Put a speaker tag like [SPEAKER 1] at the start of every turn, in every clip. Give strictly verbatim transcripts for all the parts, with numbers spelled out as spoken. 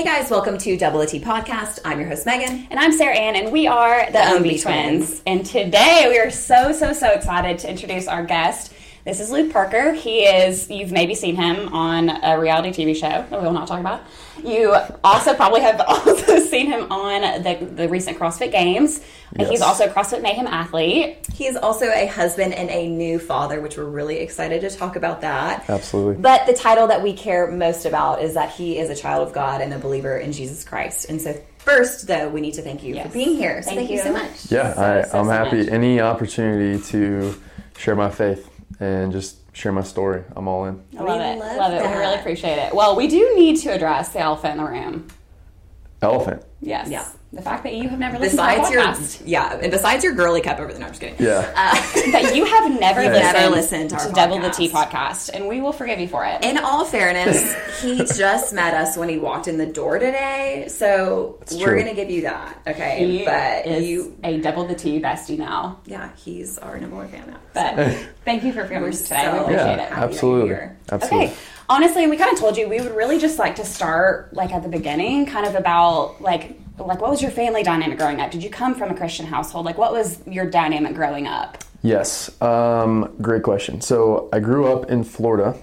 [SPEAKER 1] guys, welcome to Double the T Podcast. I'm your host, Megan.
[SPEAKER 2] And I'm Sarah Ann, and we are the, the Ownby Twins. Twins. And today we are so, so, so excited to introduce our guest. This is Luke Parker. He is, you've maybe seen him on a reality T V show that we will not talk about. You also probably have also seen him on the, the recent CrossFit Games. Yes. He's also a CrossFit Mayhem athlete.
[SPEAKER 1] He is also a husband and a new father, which we're really excited to talk about that.
[SPEAKER 3] Absolutely.
[SPEAKER 1] But the title that we care most about is that he is a child of God and a believer in Jesus Christ. And so first, though, we need to thank you yes. for being here. So thank, thank you. you so much.
[SPEAKER 3] Yeah,
[SPEAKER 2] so,
[SPEAKER 3] I,
[SPEAKER 2] so,
[SPEAKER 3] I'm
[SPEAKER 2] so
[SPEAKER 3] happy.
[SPEAKER 2] Much.
[SPEAKER 3] Any opportunity to share my faith and just share my story, I'm all in.
[SPEAKER 2] I love
[SPEAKER 1] we
[SPEAKER 2] it.
[SPEAKER 1] Love,
[SPEAKER 2] love it. We really appreciate it. Well, we do need to address the elephant in the room.
[SPEAKER 3] Elephant?
[SPEAKER 2] Yes. Yeah. The fact that you have never
[SPEAKER 1] besides
[SPEAKER 2] listened to our podcast.
[SPEAKER 1] Your, yeah, and besides your girly cup over there. No, I'm just kidding.
[SPEAKER 3] Yeah.
[SPEAKER 1] Uh,
[SPEAKER 2] that you have never,
[SPEAKER 1] You've
[SPEAKER 2] listened,
[SPEAKER 1] never listened to, our
[SPEAKER 2] to
[SPEAKER 1] podcast.
[SPEAKER 2] Double the T podcast, and we will forgive you for it.
[SPEAKER 1] In all fairness, he just met us when he walked in the door today, so
[SPEAKER 3] it's
[SPEAKER 1] we're
[SPEAKER 3] true.
[SPEAKER 1] going to give you that, okay?
[SPEAKER 2] He
[SPEAKER 1] but
[SPEAKER 2] is
[SPEAKER 1] you,
[SPEAKER 2] a Double the T bestie now.
[SPEAKER 1] Yeah, he's our number one fan now.
[SPEAKER 2] But so. Thank you for coming today.
[SPEAKER 1] So
[SPEAKER 2] we appreciate
[SPEAKER 3] yeah,
[SPEAKER 2] it.
[SPEAKER 3] Absolutely. Absolutely.
[SPEAKER 2] Okay. Honestly, we kind of told you we would really just like to start like at the beginning, kind of about like like what was your family dynamic growing up? Did you come from a Christian household? Like what was your dynamic growing up?
[SPEAKER 3] Yes. Um, great question. So I grew up in Florida.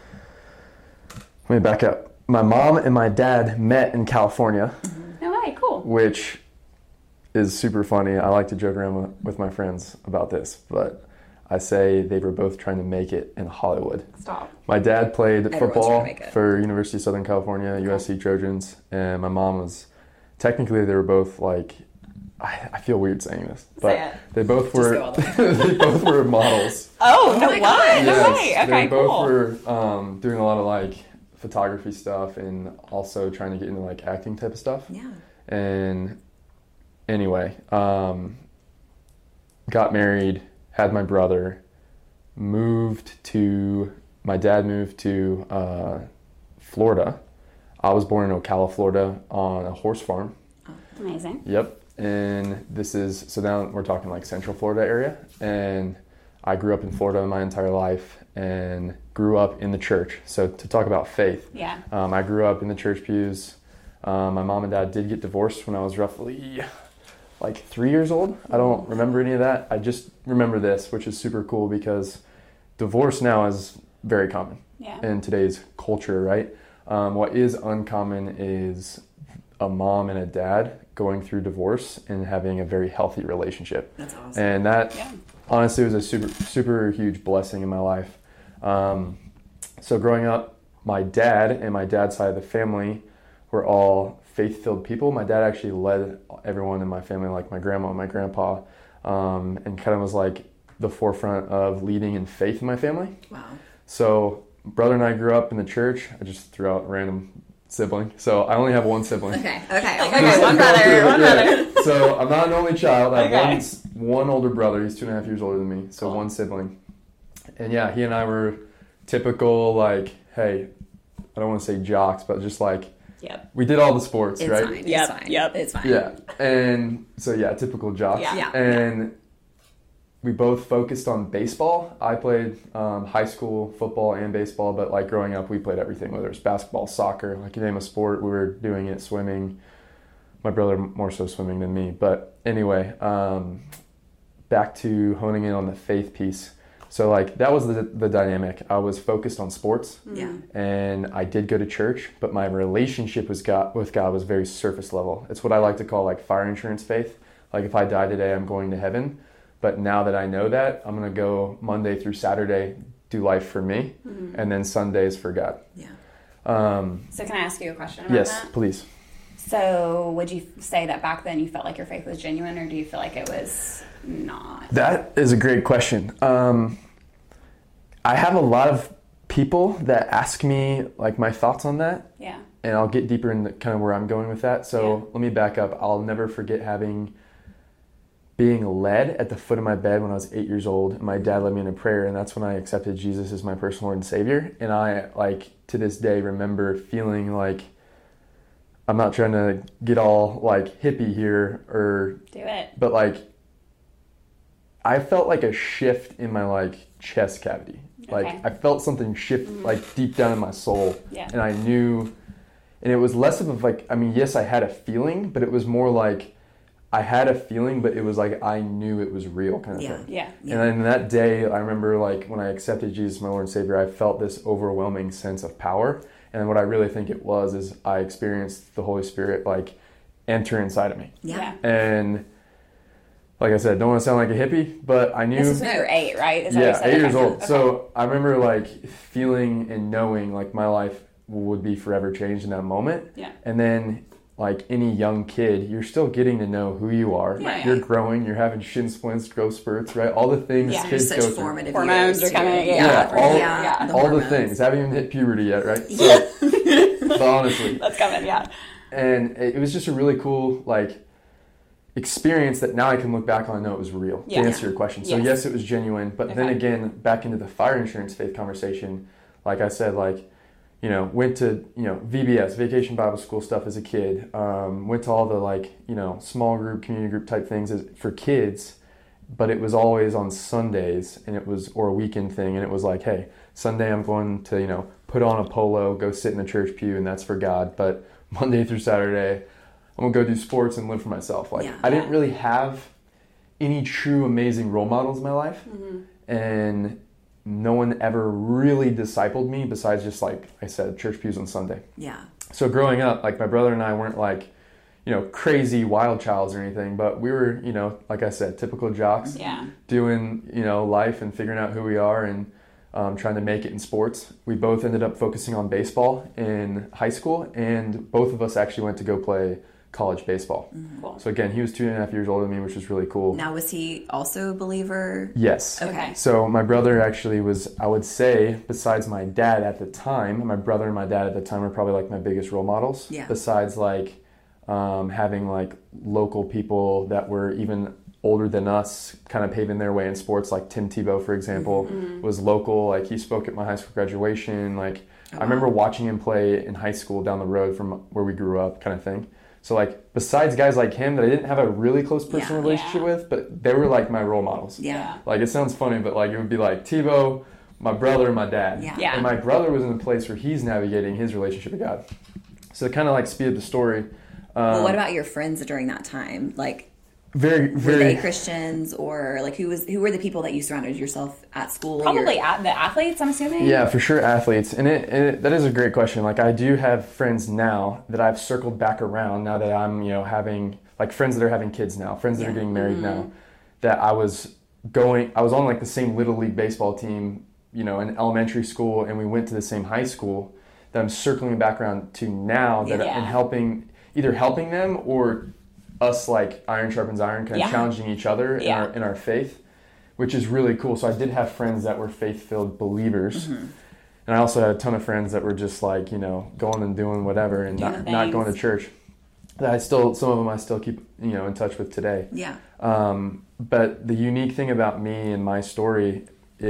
[SPEAKER 3] Let me back up. My mom and my dad met in California.
[SPEAKER 2] Mm-hmm. No way, cool.
[SPEAKER 3] Which is super funny. I like to joke around with my friends about this, but I say they were both trying to make it in Hollywood.
[SPEAKER 2] Stop.
[SPEAKER 3] My dad played
[SPEAKER 1] Everyone's
[SPEAKER 3] football
[SPEAKER 1] trying to make it.
[SPEAKER 3] for University of Southern California, okay. U S C Trojans, and my mom was, technically they were both like, I, I feel weird saying this, but
[SPEAKER 2] Say it.
[SPEAKER 3] they both were
[SPEAKER 1] the
[SPEAKER 3] they both were models.
[SPEAKER 2] Oh,
[SPEAKER 1] oh
[SPEAKER 2] no
[SPEAKER 1] my
[SPEAKER 2] way.
[SPEAKER 1] God.
[SPEAKER 2] No
[SPEAKER 3] Yes,
[SPEAKER 2] way. Okay,
[SPEAKER 3] they both
[SPEAKER 2] cool.
[SPEAKER 3] were um, doing a lot of like photography stuff and also trying to get into like acting type of stuff.
[SPEAKER 1] Yeah.
[SPEAKER 3] And anyway, um, got married, had my brother, moved to, my dad moved to uh, Florida. I was born in Ocala, Florida on a horse farm.
[SPEAKER 2] Amazing.
[SPEAKER 3] Yep. And this is, so now we're talking like Central Florida area. And I grew up in Florida my entire life and grew up in the church. So to talk about faith,
[SPEAKER 2] Yeah.
[SPEAKER 3] um, I grew up in the church pews. Um, my mom and dad did get divorced when I was roughly like three years old. I don't remember any of that. I just remember this, which is super cool because divorce now is very common
[SPEAKER 2] Yeah.
[SPEAKER 3] in today's culture, right? Um, what is uncommon is a mom and a dad going through divorce and having a very healthy relationship.
[SPEAKER 1] That's awesome.
[SPEAKER 3] And that
[SPEAKER 2] Yeah.
[SPEAKER 3] honestly was a super, super huge blessing in my life. Um, so growing up, my dad and my dad's side of the family were all faith-filled people. My dad actually led everyone in my family, like my grandma and my grandpa, um, and kind of was like the forefront of leading in faith in my family.
[SPEAKER 1] Wow.
[SPEAKER 3] So brother and I grew up in the church. I just threw out a random sibling. So I only have one sibling.
[SPEAKER 1] Okay, okay.
[SPEAKER 2] Okay, one brother, one
[SPEAKER 3] Yeah.
[SPEAKER 2] brother.
[SPEAKER 3] So I'm not an only child. I have
[SPEAKER 2] Okay.
[SPEAKER 3] one, one older brother. He's two and a half years older than me. So
[SPEAKER 2] Cool.
[SPEAKER 3] one sibling. And yeah, he and I were typical, like, hey, I don't want to say jocks, but just like,
[SPEAKER 2] Yep.
[SPEAKER 3] we did all the sports,
[SPEAKER 1] It's
[SPEAKER 3] right?
[SPEAKER 1] fine.
[SPEAKER 2] Yep,
[SPEAKER 1] It's fine.
[SPEAKER 2] yep.
[SPEAKER 1] It's fine.
[SPEAKER 3] Yeah. And so yeah, typical jocks.
[SPEAKER 2] Yeah.
[SPEAKER 1] Yeah.
[SPEAKER 3] And we both focused on baseball. I played um, high school football and baseball, but like growing up, we played everything, whether it's basketball, soccer, like you name a sport, we were doing it, swimming. My brother more so swimming than me. But anyway, um, back to honing in on the faith piece. So like that was the, the dynamic. I was focused on sports.
[SPEAKER 1] Yeah.
[SPEAKER 3] And I did go to church, but my relationship with God, with God was very surface level. It's what I like to call like fire insurance faith. Like if I die today, I'm going to heaven. But now that I know that, I'm going to go Monday through Saturday, do life for me,
[SPEAKER 1] Mm-hmm.
[SPEAKER 3] and then Sundays for God.
[SPEAKER 1] Yeah.
[SPEAKER 3] Um,
[SPEAKER 2] So can I ask you a question about
[SPEAKER 3] yes,
[SPEAKER 2] that?
[SPEAKER 3] please.
[SPEAKER 2] So would you say that back then you felt like your faith was genuine, or do you feel like it was not?
[SPEAKER 3] That is a great question. Um, I have a lot of people that ask me like my thoughts on that.
[SPEAKER 2] Yeah.
[SPEAKER 3] And I'll get deeper into kind of where I'm going with that. So
[SPEAKER 2] Yeah.
[SPEAKER 3] let me back up. I'll never forget having being led at the foot of my bed when I was eight years old. And my dad led me in a prayer, and that's when I accepted Jesus as my personal Lord and Savior. And I, like, to this day, remember feeling like, I'm not trying to get all, like, hippie here, or,
[SPEAKER 2] Do it.
[SPEAKER 3] but, like, I felt like a shift in my, like, chest cavity. Like,
[SPEAKER 2] Okay.
[SPEAKER 3] I felt something shift,
[SPEAKER 2] Mhm.
[SPEAKER 3] like, deep down in my soul.
[SPEAKER 2] Yeah.
[SPEAKER 3] And I knew And it was less of a, like, I mean, yes, I had a feeling, but it was more like I had a feeling, but it was like I knew it was real kind of
[SPEAKER 2] yeah.
[SPEAKER 3] thing.
[SPEAKER 2] Yeah.
[SPEAKER 3] And then that day, I remember like when I accepted Jesus, my Lord and Savior, I felt this overwhelming sense of power. And what I really think it was is I experienced the Holy Spirit like enter inside of me.
[SPEAKER 2] Yeah.
[SPEAKER 3] And like I said, don't want to sound like a hippie, but I knew.
[SPEAKER 2] This is when you were eight, right? Is that
[SPEAKER 3] yeah,
[SPEAKER 2] what you said?
[SPEAKER 3] eight years
[SPEAKER 2] okay.
[SPEAKER 3] old.
[SPEAKER 2] Okay.
[SPEAKER 3] So I remember like feeling and knowing like my life would be forever changed in that moment.
[SPEAKER 2] Yeah.
[SPEAKER 3] And then like any young kid, you're still getting to know who you are.
[SPEAKER 2] Yeah,
[SPEAKER 3] you're
[SPEAKER 2] yeah.
[SPEAKER 3] growing, you're having shin splints, growth spurts, right? All the things
[SPEAKER 2] Yeah.
[SPEAKER 3] kids
[SPEAKER 1] Such
[SPEAKER 3] go through.
[SPEAKER 1] formative
[SPEAKER 2] Hormones
[SPEAKER 1] years,
[SPEAKER 2] are coming,
[SPEAKER 1] too.
[SPEAKER 2] yeah.
[SPEAKER 3] Yeah, all,
[SPEAKER 2] Yeah,
[SPEAKER 1] the
[SPEAKER 3] all the
[SPEAKER 1] hormones.
[SPEAKER 3] things. Haven't even hit puberty yet, right? So, but honestly.
[SPEAKER 2] That's coming, yeah.
[SPEAKER 3] And it was just a really cool, like, experience that now I can look back on and know it was real,
[SPEAKER 2] Yeah.
[SPEAKER 3] to answer your question. So
[SPEAKER 2] Yes.
[SPEAKER 3] yes, it was genuine. But then
[SPEAKER 2] Okay.
[SPEAKER 3] again, back into the fire insurance faith conversation, like I said, like, you know, went to, you know, V B S, Vacation Bible School stuff as a kid. Um, went to all the, like, you know, small group, community group type things as, for kids. But it was always on Sundays, and it was, or a weekend thing. And it was like, hey, Sunday I'm going to, you know, put on a polo, go sit in the church pew, and that's for God. But Monday through Saturday, I'm going to go do sports and live for myself. Like,
[SPEAKER 1] Yeah.
[SPEAKER 3] I didn't really have any true amazing role models in my life.
[SPEAKER 2] Mm-hmm.
[SPEAKER 3] And no one ever really discipled me besides just, like I said, church pews on Sunday.
[SPEAKER 1] Yeah.
[SPEAKER 3] So growing up, like, my brother and I weren't like, you know, crazy wild childs or anything, but we were, you know, like I said, typical jocks
[SPEAKER 2] Yeah.
[SPEAKER 3] doing, you know, life and figuring out who we are and um, trying to make it in sports. We both ended up focusing on baseball in high school, and both of us actually went to go play college baseball.
[SPEAKER 2] Cool.
[SPEAKER 3] So again, he was two and a half years older than me, which was really cool.
[SPEAKER 1] Now, was he also a believer?
[SPEAKER 3] Yes.
[SPEAKER 2] Okay.
[SPEAKER 3] So my brother actually was, I would say, besides my dad at the time, my brother and my dad at the time were probably like my biggest role models.
[SPEAKER 1] Yeah.
[SPEAKER 3] Besides like um, having like local people that were even older than us kind of paving their way in sports, like Tim Tebow, for example,
[SPEAKER 2] Mm-hmm.
[SPEAKER 3] was local. Like, he spoke at my high school graduation. Like,
[SPEAKER 1] Oh,
[SPEAKER 3] I remember watching him play in high school down the road from where we grew up, kind of thing. So, like, besides guys like him that I didn't have a really close personal
[SPEAKER 1] Yeah.
[SPEAKER 3] relationship
[SPEAKER 2] Yeah.
[SPEAKER 3] with, but they were like my role models.
[SPEAKER 1] Yeah.
[SPEAKER 3] Like, it sounds funny, but like, it would be like Tebow, my brother, and my dad.
[SPEAKER 1] Yeah.
[SPEAKER 2] Yeah.
[SPEAKER 3] And my brother was in a place where he's navigating his relationship with God. So to kind of like speed up the story. Um,
[SPEAKER 1] Well, what about your friends during that time? Like,
[SPEAKER 3] very,
[SPEAKER 1] were
[SPEAKER 3] very
[SPEAKER 1] they Christians, or like who was who were the people that you surrounded yourself at school?
[SPEAKER 2] Probably
[SPEAKER 1] Your-
[SPEAKER 2] at the athletes, I'm assuming.
[SPEAKER 3] Yeah, for sure, athletes. And it, and it that is a great question. Like, I do have friends now that I've circled back around now that I'm, you know, having, like, friends that are having kids now, friends that
[SPEAKER 1] Yeah.
[SPEAKER 3] are getting married now, that I was going, I was on, like, the same Little League baseball team, you know, in elementary school, and we went to the same high school, that I'm circling back around to now, that
[SPEAKER 2] Yeah.
[SPEAKER 3] I'm helping, either helping them or us, like, iron sharpens iron, kind of
[SPEAKER 2] Yeah.
[SPEAKER 3] challenging each other in,
[SPEAKER 2] Yeah.
[SPEAKER 3] our, in our faith, which is really cool. So I did have friends that were faith-filled believers.
[SPEAKER 2] Mm-hmm.
[SPEAKER 3] And I also had a ton of friends that were just like, you know, going and doing whatever and
[SPEAKER 2] Doing
[SPEAKER 3] not,
[SPEAKER 2] things.
[SPEAKER 3] not going to church. That I still, some of them I still keep, you know, in touch with today.
[SPEAKER 1] Yeah.
[SPEAKER 3] Um, but the unique thing about me and my story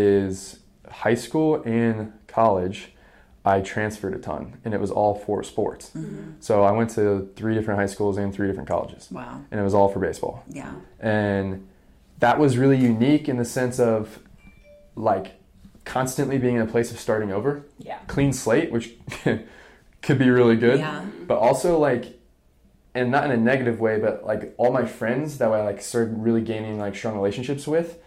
[SPEAKER 3] is high school and college, I transferred a ton, and it was all for sports.
[SPEAKER 1] Mm-hmm.
[SPEAKER 3] So I went to three different high schools and three different colleges.
[SPEAKER 1] Wow.
[SPEAKER 3] And it was all for baseball.
[SPEAKER 1] Yeah.
[SPEAKER 3] And that was really unique in the sense of, like, constantly being in a place of starting over.
[SPEAKER 2] Yeah.
[SPEAKER 3] Clean slate, which could be really good.
[SPEAKER 1] Yeah.
[SPEAKER 3] But also, like, and not in a negative way, but like all my friends that I like started really gaining like strong relationships with,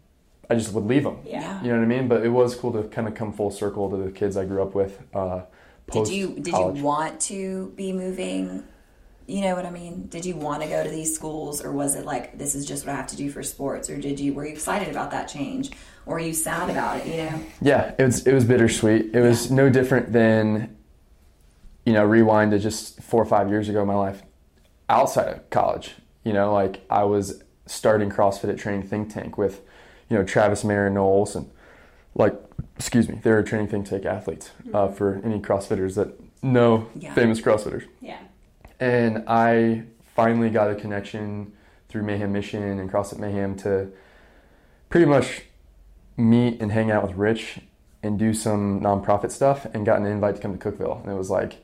[SPEAKER 3] I just would leave them.
[SPEAKER 2] Yeah.
[SPEAKER 3] You know what I mean? But it was cool to kind of come full circle to the kids I grew up with. Uh, post
[SPEAKER 1] Did you did
[SPEAKER 3] college.
[SPEAKER 1] you want to be moving? You know what I mean? Did you want to go to these schools, or was it like, this is just what I have to do for sports? Or did you were you excited about that change, or were you sad about it? You know?
[SPEAKER 3] Yeah, it was it was bittersweet. It was no different than, you know, rewind to just four or five years ago in my life outside of college. You know, like, I was starting CrossFit at Training Think Tank with, you know, Travis Mayer and Noel Olson. Like, excuse me, they were Training Think Tank athletes, uh, for any CrossFitters that know
[SPEAKER 1] Yeah.
[SPEAKER 3] famous CrossFitters.
[SPEAKER 2] Yeah.
[SPEAKER 3] And I finally got a connection through Mayhem Mission and CrossFit Mayhem to pretty much meet and hang out with Rich and do some nonprofit stuff, and got an invite to come to Cookeville. And it was like,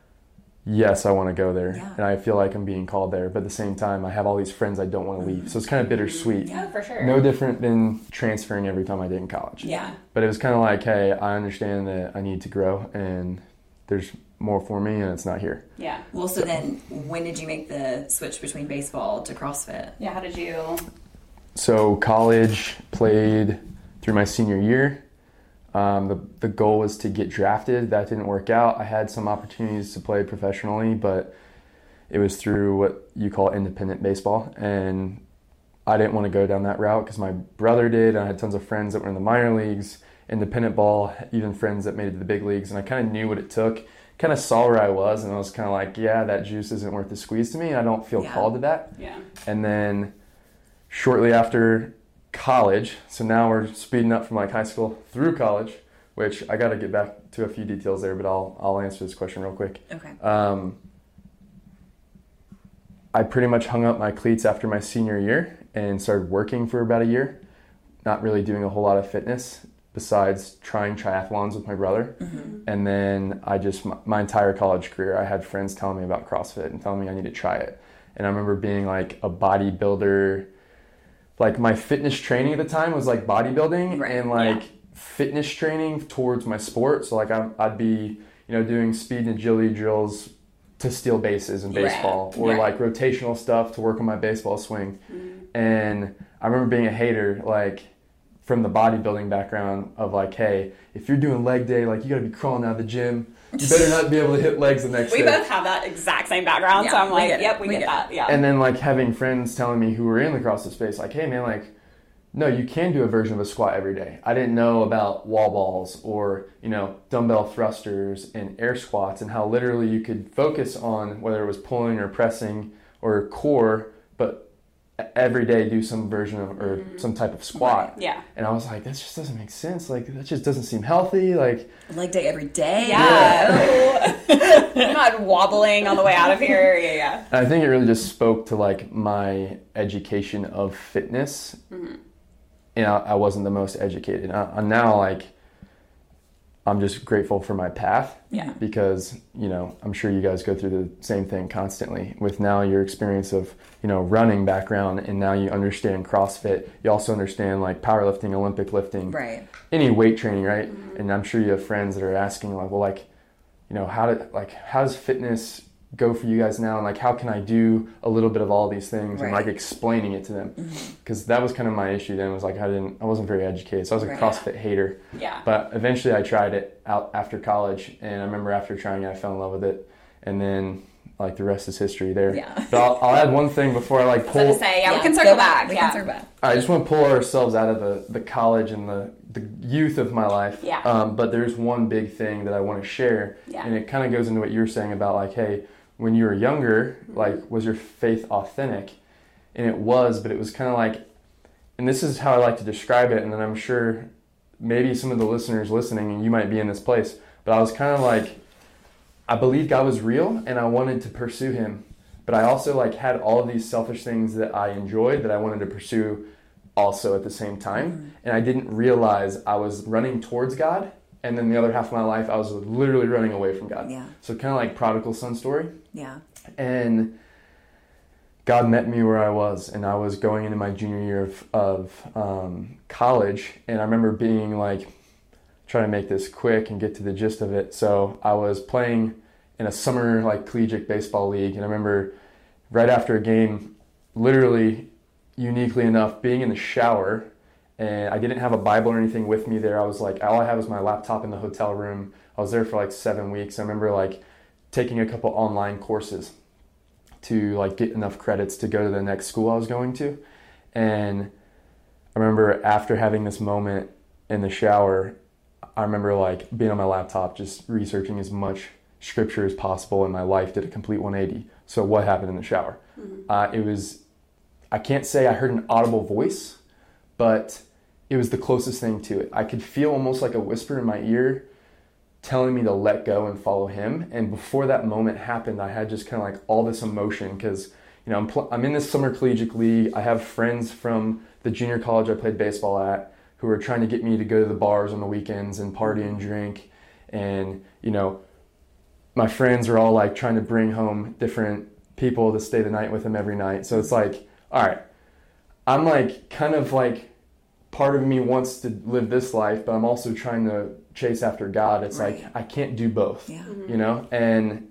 [SPEAKER 3] yes, I want to go there.
[SPEAKER 1] Yeah.
[SPEAKER 3] And I feel like I'm being called there. But at the same time, I have all these friends I don't want to leave. So it's kind of bittersweet.
[SPEAKER 2] Oh, for sure.
[SPEAKER 3] No different than transferring every time I did in college.
[SPEAKER 2] Yeah.
[SPEAKER 3] But it was kind of like, hey, I understand that I need to grow, and there's more for me, and it's not here.
[SPEAKER 2] Yeah.
[SPEAKER 1] Well, so then when did you make the switch between baseball to CrossFit?
[SPEAKER 2] Yeah, how did you...
[SPEAKER 3] So college, played through my senior year. Um, the, the goal was to get drafted. That didn't work out. I had some opportunities to play professionally, but it was through what you call independent baseball. And I didn't want to go down that route because my brother did. I had tons of friends that were in the minor leagues, independent ball, even friends that made it to the big leagues. And I kind of knew what it took, kind of saw where I was, and I was kind of like, yeah, that juice isn't worth the squeeze to me. I don't feel
[SPEAKER 1] Yeah.
[SPEAKER 3] called to that.
[SPEAKER 2] Yeah.
[SPEAKER 3] And then shortly after college, so now we're speeding up from like high school through college, which I got to get back to a few details there, but I'll I'll answer this question real quick.
[SPEAKER 1] Okay.
[SPEAKER 3] Um, I pretty much hung up my cleats after my senior year and started working for about a year, not really doing a whole lot of fitness besides trying triathlons with my brother.
[SPEAKER 1] Mm-hmm.
[SPEAKER 3] And then I just, my, my entire college career, I had friends telling me about CrossFit and telling me I need to try it. And I remember being like a bodybuilder. Like my fitness training at the time was like bodybuilding
[SPEAKER 1] Right,
[SPEAKER 3] and like
[SPEAKER 2] yeah.
[SPEAKER 3] fitness training towards my sport. So like I, I'd be, you know, doing speed and agility drills to steal bases in
[SPEAKER 1] Right,
[SPEAKER 3] baseball, or
[SPEAKER 1] right.
[SPEAKER 3] like rotational stuff to work on my baseball swing.
[SPEAKER 2] Mm-hmm.
[SPEAKER 3] And I remember being a hater, like from the bodybuilding background of like, hey, if you're doing leg day, like you got to be crawling out of the gym. You better not be able to hit legs the next
[SPEAKER 2] We
[SPEAKER 3] day.
[SPEAKER 2] both have that exact same background, so
[SPEAKER 1] Yeah,
[SPEAKER 2] I'm
[SPEAKER 1] we
[SPEAKER 2] like,
[SPEAKER 1] get it.
[SPEAKER 2] yep, we,
[SPEAKER 1] We
[SPEAKER 2] get,
[SPEAKER 1] get
[SPEAKER 2] that. Yeah.
[SPEAKER 3] And then like having friends telling me who were in the CrossFit space, like, hey man, like, no, you can do a version of a squat every day. I didn't know about wall balls or, you know, dumbbell thrusters and air squats, and how literally you could focus on whether it was pulling or pressing or core, but every day do some version of, or mm-hmm. some type of squat.
[SPEAKER 1] Right.
[SPEAKER 2] Yeah.
[SPEAKER 3] And I was like, that just doesn't make sense. Like, that just doesn't seem healthy. Like,
[SPEAKER 1] Leg day every day.
[SPEAKER 2] Yeah. I'm not wobbling on the way out of here. Yeah, yeah.
[SPEAKER 3] I think it really just spoke to like my education of fitness. Mm-hmm. And I, I wasn't the most educated. I, I'm now like, I'm just grateful for my path.
[SPEAKER 2] Yeah.
[SPEAKER 3] Because, you know, I'm sure you guys go through the same thing constantly with now your experience of, you know, running background, and now you understand CrossFit. You also understand like powerlifting, Olympic lifting,
[SPEAKER 1] Right.
[SPEAKER 3] any weight training, right?
[SPEAKER 2] Mm-hmm.
[SPEAKER 3] And I'm sure you have friends that are asking like, well, like, you know, how did, like, how does fitness go for you guys now? And like, how can I do a little bit of all these things?
[SPEAKER 1] Right.
[SPEAKER 3] And like explaining it to them. Because
[SPEAKER 1] Mm-hmm.
[SPEAKER 3] that was kind of my issue then, was like, I didn't, I wasn't very educated. So I was a
[SPEAKER 1] Right.
[SPEAKER 3] CrossFit hater.
[SPEAKER 2] Yeah.
[SPEAKER 3] But eventually I tried it out after college, and I remember after trying it, I fell in love with it. And then like the rest is history there.
[SPEAKER 1] Yeah.
[SPEAKER 3] But I'll, I'll add one thing before I like
[SPEAKER 2] I was
[SPEAKER 3] pull.
[SPEAKER 2] going to say, yeah, we can
[SPEAKER 1] go
[SPEAKER 2] circle back.
[SPEAKER 1] We
[SPEAKER 2] yeah.
[SPEAKER 1] can circle back.
[SPEAKER 3] I just want to pull ourselves out of the, the college and the, the youth of my life.
[SPEAKER 2] Yeah.
[SPEAKER 3] Um, but there's one big thing that I want to share.
[SPEAKER 2] Yeah.
[SPEAKER 3] And it kind of goes into what you were saying about like, hey, when you were younger, like, was your faith authentic? And it was, but it was kind of like, and this is how I like to describe it, and then I'm sure maybe some of the listeners listening, and you might be in this place, but I was kind of like, I believed God was real, and I wanted to pursue him. But I also like had all of these selfish things that I enjoyed that I wanted to pursue also at the same time. Mm-hmm. And I didn't realize I was running towards God, and then the other half of my life I was literally running away from God.
[SPEAKER 1] Yeah.
[SPEAKER 3] So kind of like prodigal son story.
[SPEAKER 1] Yeah.
[SPEAKER 3] And God met me where I was, and I was going into my junior year of, of um, college, and I remember being like, trying to make this quick and get to the gist of it. So I was playing in a summer like collegiate baseball league, and I remember right after a game, literally uniquely enough, being in the shower, and I didn't have a Bible or anything with me there. I was like, all I had was my laptop in the hotel room. I was there for like seven weeks. I remember like taking a couple online courses to like get enough credits to go to the next school I was going to. And I remember after having this moment in the shower, I remember like being on my laptop, just researching as much scripture as possible, and my life did a complete one eighty. So what happened in the shower? Mm-hmm. Uh, it was, I can't say I heard an audible voice, but it was the closest thing to it. I could feel almost like a whisper in my ear telling me to let go and follow him. And before that moment happened, I had just kind of like all this emotion, because, you know, I'm, pl- I'm in this summer collegiate league. I have friends from the junior college I played baseball at who are trying to get me to go to the bars on the weekends and party and drink. And, you know, my friends are all like trying to bring home different people to stay the night with them every night. So it's like, all right, I'm like kind of like part of me wants to live this life, but I'm also trying to chase after God. It's
[SPEAKER 1] Right.
[SPEAKER 3] like I can't do both,
[SPEAKER 1] Yeah.
[SPEAKER 2] Mm-hmm.
[SPEAKER 3] you know? And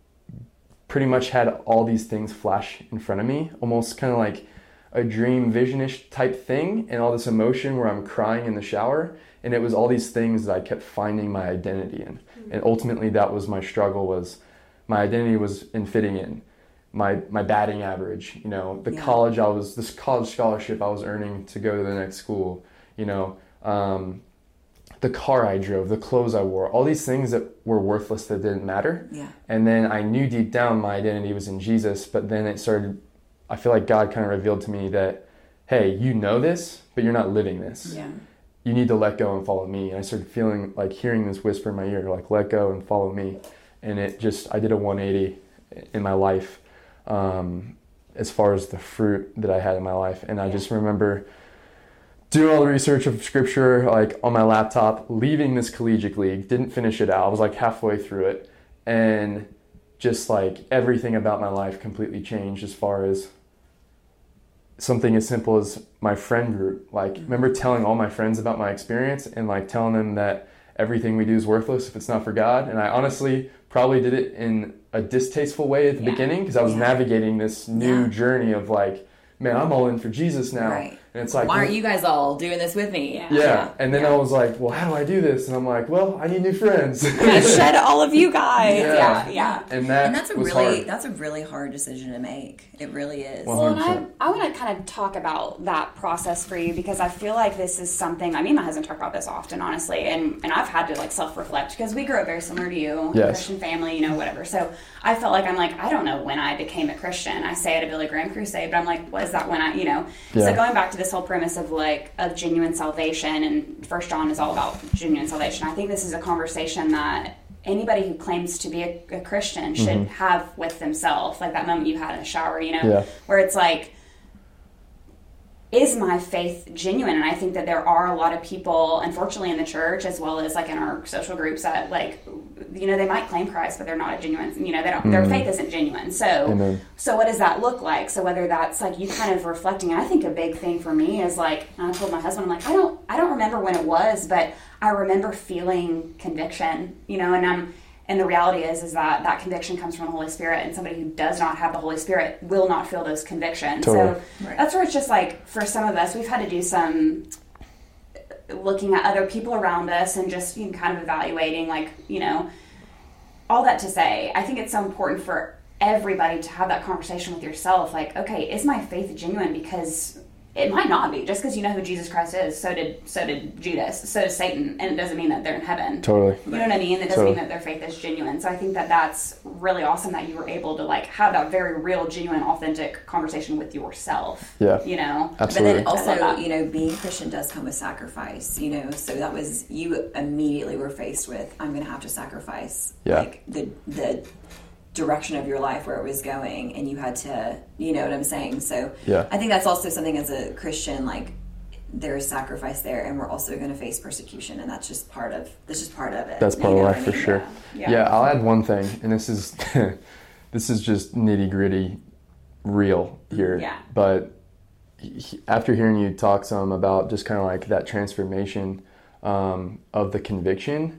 [SPEAKER 3] pretty much had all these things flash in front of me, almost kind of like a dream visionish type thing, and all this emotion where I'm crying in the shower. And it was all these things that I kept finding my identity in. Mm-hmm. And ultimately that was my struggle, was my identity was in fitting in. My my batting average, you know, the
[SPEAKER 1] Yeah.
[SPEAKER 3] college I was, this college scholarship I was earning to go to the next school, you know, um, the car I drove, the clothes I wore, all these things that were worthless that didn't matter.
[SPEAKER 1] Yeah.
[SPEAKER 3] And then I knew deep down my identity was in Jesus, but then it started, I feel like God kind of revealed to me that, hey, you know this, but you're not living this.
[SPEAKER 1] Yeah.
[SPEAKER 3] You need to let go and follow me. And I started feeling like hearing this whisper in my ear, like, let go and follow me. And it just, I did a one eighty in my life. Um, as far as the fruit that I had in my life. And I just remember doing all the research of scripture, like on my laptop, leaving this collegiate league, didn't finish it out. I was like halfway through it. And just like everything about my life completely changed, as far as something as simple as my friend group. Like, mm-hmm. remember telling all my friends about my experience and like telling them that everything we do is worthless if it's not for God. And I honestly probably did it in a distasteful way at the
[SPEAKER 2] yeah.
[SPEAKER 3] beginning, because I was
[SPEAKER 1] yeah.
[SPEAKER 3] navigating this new
[SPEAKER 1] yeah.
[SPEAKER 3] journey of like, man, I'm all in for Jesus now.
[SPEAKER 1] Right.
[SPEAKER 3] And it's like,
[SPEAKER 1] why aren't you guys all doing this with me?
[SPEAKER 2] Yeah.
[SPEAKER 3] Yeah.
[SPEAKER 1] yeah.
[SPEAKER 3] And then
[SPEAKER 1] yeah.
[SPEAKER 3] I was like, well, how do I do this? And I'm like, well, I need new friends.
[SPEAKER 2] Yeah, shed all of you guys.
[SPEAKER 3] Yeah.
[SPEAKER 2] Yeah, yeah.
[SPEAKER 3] And that
[SPEAKER 1] And that's a
[SPEAKER 3] was
[SPEAKER 1] really
[SPEAKER 3] hard.
[SPEAKER 1] that's a really hard decision to make. It really is.
[SPEAKER 3] Well,
[SPEAKER 2] Well, and
[SPEAKER 3] one hundred
[SPEAKER 2] I, I want to kind of talk about that process for you, because I feel like this is something, I mean, my husband talk about this often, honestly, and, and I've had to like self-reflect, because we grew up very similar to you,
[SPEAKER 3] Yes.
[SPEAKER 2] Christian family, you know, whatever. So I felt like, I'm like, I don't know when I became a Christian. I say at a Billy Graham crusade, but I'm like, was that when I, you know?
[SPEAKER 3] Yeah.
[SPEAKER 2] So going back to this whole premise of like, of genuine salvation, and First John is all about genuine salvation. I think this is a conversation that anybody who claims to be a, a Christian should
[SPEAKER 3] Mm-hmm.
[SPEAKER 2] have with themselves, like that moment you had in the shower, you know,
[SPEAKER 3] Yeah.
[SPEAKER 2] where it's like, is my faith genuine? And I think that there are a lot of people, unfortunately, in the church, as well as like in our social groups, that like, you know, they might claim Christ, but they're not a genuine, you know, they don't,
[SPEAKER 3] Mm-hmm.
[SPEAKER 2] their faith isn't genuine. So,
[SPEAKER 3] Amen.
[SPEAKER 2] so what does that look like? So whether that's like you kind of reflecting, and I think a big thing for me is like, and I told my husband, I'm like, I don't, I don't remember when it was, but I remember feeling conviction, you know, and I'm, and the reality is, is that that conviction comes from the Holy Spirit, and somebody who does not have the Holy Spirit will not feel those convictions.
[SPEAKER 3] Totally.
[SPEAKER 2] So
[SPEAKER 1] Right.
[SPEAKER 2] that's where it's just like, for some of us, we've had to do some looking at other people around us and just, you know, kind of evaluating, like, you know, all that to say, I think it's so important for everybody to have that conversation with yourself. Like, okay, is my faith genuine? Because it might not be. Just because you know who Jesus Christ is, so did so did Judas, so does Satan, and it doesn't mean that they're in heaven.
[SPEAKER 3] Totally.
[SPEAKER 2] You know what I mean? That doesn't
[SPEAKER 3] Totally.
[SPEAKER 2] mean that their faith is genuine. So I think that that's really awesome that you were able to like have that very real, genuine, authentic conversation with yourself.
[SPEAKER 3] Yeah.
[SPEAKER 2] You know?
[SPEAKER 3] Absolutely.
[SPEAKER 1] But then
[SPEAKER 2] I love
[SPEAKER 1] also,
[SPEAKER 2] that.
[SPEAKER 1] you know, being Christian does come with sacrifice, you know, so that was, you immediately were faced with, I'm going to have to sacrifice,
[SPEAKER 3] Yeah.
[SPEAKER 1] like, the the direction of your life, where it was going, and you had to, you know what I'm saying? So
[SPEAKER 3] Yeah.
[SPEAKER 1] I think that's also something as a Christian, like, there's sacrifice there, and we're also going to face persecution, and that's just part of, that's just part of it.
[SPEAKER 3] That's part
[SPEAKER 1] you
[SPEAKER 3] of
[SPEAKER 1] know
[SPEAKER 3] life
[SPEAKER 1] what I
[SPEAKER 3] for
[SPEAKER 1] mean?
[SPEAKER 3] sure.
[SPEAKER 2] Yeah.
[SPEAKER 3] Yeah. I'll add one thing, and this is this is just nitty gritty, real here.
[SPEAKER 2] Yeah.
[SPEAKER 3] But he- after hearing you talk some about just kind of like that transformation um, of the conviction,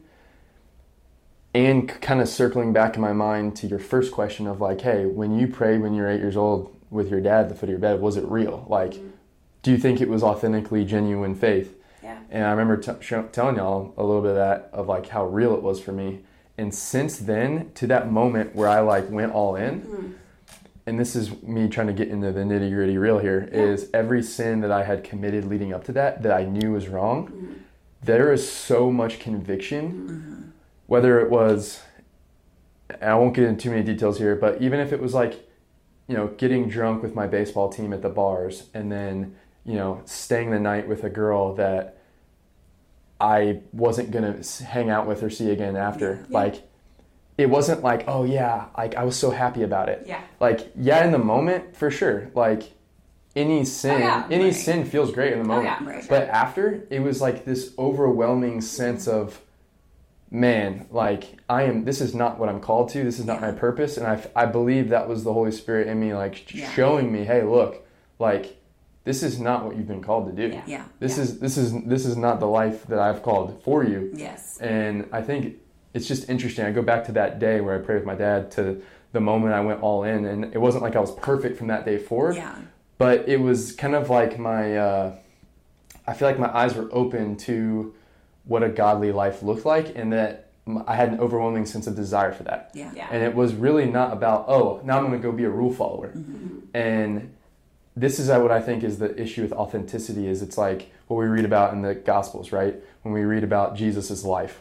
[SPEAKER 3] and kind of circling back in my mind to your first question of like, hey, when you prayed when you were eight years old with your dad at the foot of your bed, was it real? Like,
[SPEAKER 2] Mm-hmm.
[SPEAKER 3] do you think it was authentically genuine faith?
[SPEAKER 2] Yeah.
[SPEAKER 3] And I remember t- sh- telling y'all a little bit of that, of like how real it was for me. And since then, to that moment where I like went all in,
[SPEAKER 2] Mm-hmm.
[SPEAKER 3] and this is me trying to get into the nitty gritty real here,
[SPEAKER 2] Yeah.
[SPEAKER 3] is every sin that I had committed leading up to that, that I knew was wrong,
[SPEAKER 2] Mm-hmm.
[SPEAKER 3] there is so much conviction,
[SPEAKER 1] Mm-hmm.
[SPEAKER 3] whether it was, and I won't get into too many details here, but even if it was like, you know, getting drunk with my baseball team at the bars, and then, you know, staying the night with a girl that I wasn't going to hang out with or see again after.
[SPEAKER 2] Yeah.
[SPEAKER 3] Like, it wasn't like, oh yeah, like I was so happy about it.
[SPEAKER 2] Yeah.
[SPEAKER 3] Like, yeah, in the moment, for sure. Like, any sin,
[SPEAKER 2] Oh, yeah,
[SPEAKER 3] any
[SPEAKER 1] right.
[SPEAKER 3] sin feels great in the moment.
[SPEAKER 2] yeah,
[SPEAKER 1] Right.
[SPEAKER 3] But after, it was like this overwhelming sense of, man, like I am, this is not what I'm called to. This is not
[SPEAKER 1] Yeah.
[SPEAKER 3] my purpose. And I, I believe that was the Holy Spirit in me, like
[SPEAKER 1] Yeah.
[SPEAKER 3] showing me, hey, look, like this is not what you've been called to do.
[SPEAKER 2] Yeah.
[SPEAKER 1] Yeah.
[SPEAKER 3] This
[SPEAKER 2] Yeah.
[SPEAKER 3] is this is this is not the life that I've called for you.
[SPEAKER 1] Yes.
[SPEAKER 3] And I think it's just interesting. I go back to that day where I prayed with my dad, to the moment I went all in, and it wasn't like I was perfect from that day forward.
[SPEAKER 1] Yeah.
[SPEAKER 3] But it was kind of like my, uh, I feel like my eyes were open to what a godly life looked like, and that I had an overwhelming sense of desire for that.
[SPEAKER 1] Yeah.
[SPEAKER 2] Yeah.
[SPEAKER 3] And it was really not about, oh, now I'm going to go be a rule follower.
[SPEAKER 1] Mm-hmm.
[SPEAKER 3] And this is what I think is the issue with authenticity, is it's like what we read about in the Gospels, right? When we read about Jesus's life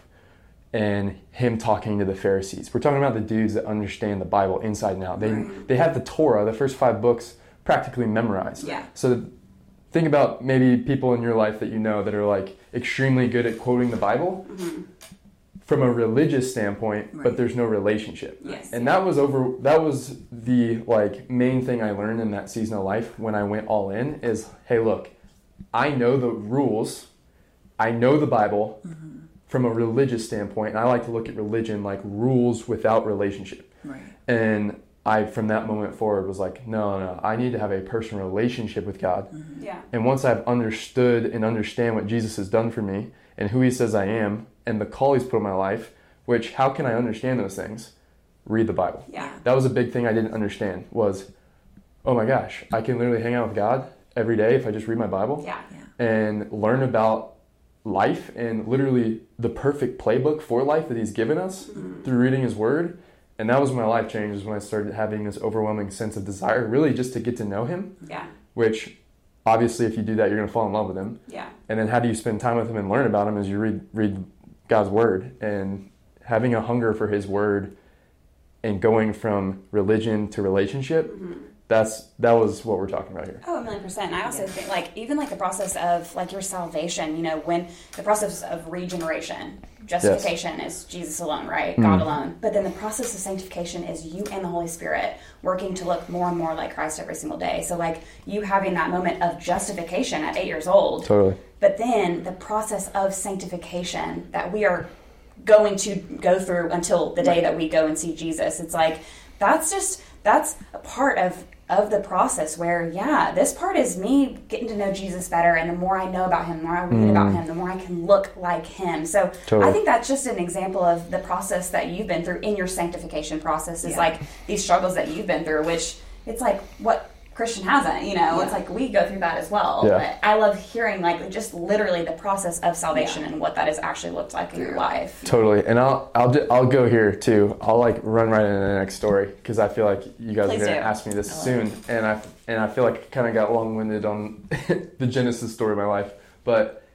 [SPEAKER 3] and him talking to the Pharisees. We're talking about the dudes that understand the Bible inside and out. They,
[SPEAKER 1] Right.
[SPEAKER 3] they have the Torah, the first five books, practically memorized.
[SPEAKER 1] Yeah.
[SPEAKER 3] So think about maybe people in your life that you know that are like extremely good at quoting the Bible
[SPEAKER 2] Mm-hmm.
[SPEAKER 3] from a religious standpoint,
[SPEAKER 1] Right.
[SPEAKER 3] but there's no relationship.
[SPEAKER 1] Yes.
[SPEAKER 3] And that was over that was the like main thing I learned in that season of life when I went all in is, hey, look, I know the rules. I know the Bible
[SPEAKER 1] Mm-hmm.
[SPEAKER 3] from a religious standpoint, and I like to look at religion like rules without relationship.
[SPEAKER 1] Right.
[SPEAKER 3] And I, from that moment forward, was like, no, no, I need to have a personal relationship with God.
[SPEAKER 1] Mm-hmm.
[SPEAKER 2] Yeah.
[SPEAKER 3] And once I've understood and understand what Jesus has done for me and who he says I am and the call he's put in my life, which, how can I understand those things? Read the Bible.
[SPEAKER 2] Yeah.
[SPEAKER 3] That was a big thing I didn't understand was, oh my gosh, I can literally hang out with God every day if I just read my Bible
[SPEAKER 2] Yeah.
[SPEAKER 1] Yeah.
[SPEAKER 3] and learn about life and literally the perfect playbook for life that he's given us
[SPEAKER 2] Mm-hmm.
[SPEAKER 3] through reading his word. And that was when my life changed, is when I started having this overwhelming sense of desire, really just to get to know him,
[SPEAKER 2] Yeah.
[SPEAKER 3] which obviously if you do that, you're going to fall in love with him.
[SPEAKER 2] Yeah.
[SPEAKER 3] And then how do you spend time with him and learn about him as you read read God's word, and having a hunger for his word and going from religion to relationship.
[SPEAKER 2] Mm-hmm.
[SPEAKER 3] That's that was what we're talking about here.
[SPEAKER 2] Oh, a million percent. And I also
[SPEAKER 1] Yeah.
[SPEAKER 2] think, like, even like the process of like your salvation, you know, when the process of regeneration, justification is Jesus alone, right?
[SPEAKER 3] Mm-hmm.
[SPEAKER 2] God alone. But then the process of sanctification is you and the Holy Spirit working to look more and more like Christ every single day. So, like, you having that moment of justification at eight years old.
[SPEAKER 3] Totally.
[SPEAKER 2] But then the process of sanctification that we are going to go through until the day that we go and see Jesus. It's like, that's just, that's a part of of the process where, yeah, this part is me getting to know Jesus better, and the more I know about him, the more I read about him, the more I can look like him. So
[SPEAKER 3] Totally.
[SPEAKER 2] I think that's just an example of the process that you've been through in your sanctification process, is
[SPEAKER 1] Yeah.
[SPEAKER 2] like these struggles that you've been through, which it's like, what Christian hasn't, you know?
[SPEAKER 1] Yeah.
[SPEAKER 2] It's like we go through that as well.
[SPEAKER 3] Yeah.
[SPEAKER 2] But I love hearing like just literally the process of salvation and what that has actually looked like in your life.
[SPEAKER 3] Totally. And I'll I'll do, I'll go here too. I'll like run right into the next story because I feel like you guys
[SPEAKER 2] Please
[SPEAKER 3] are going to
[SPEAKER 2] do.
[SPEAKER 3] ask me this
[SPEAKER 1] I love
[SPEAKER 3] soon, and I and I feel like I kind of got long-winded on the Genesis story of my life. But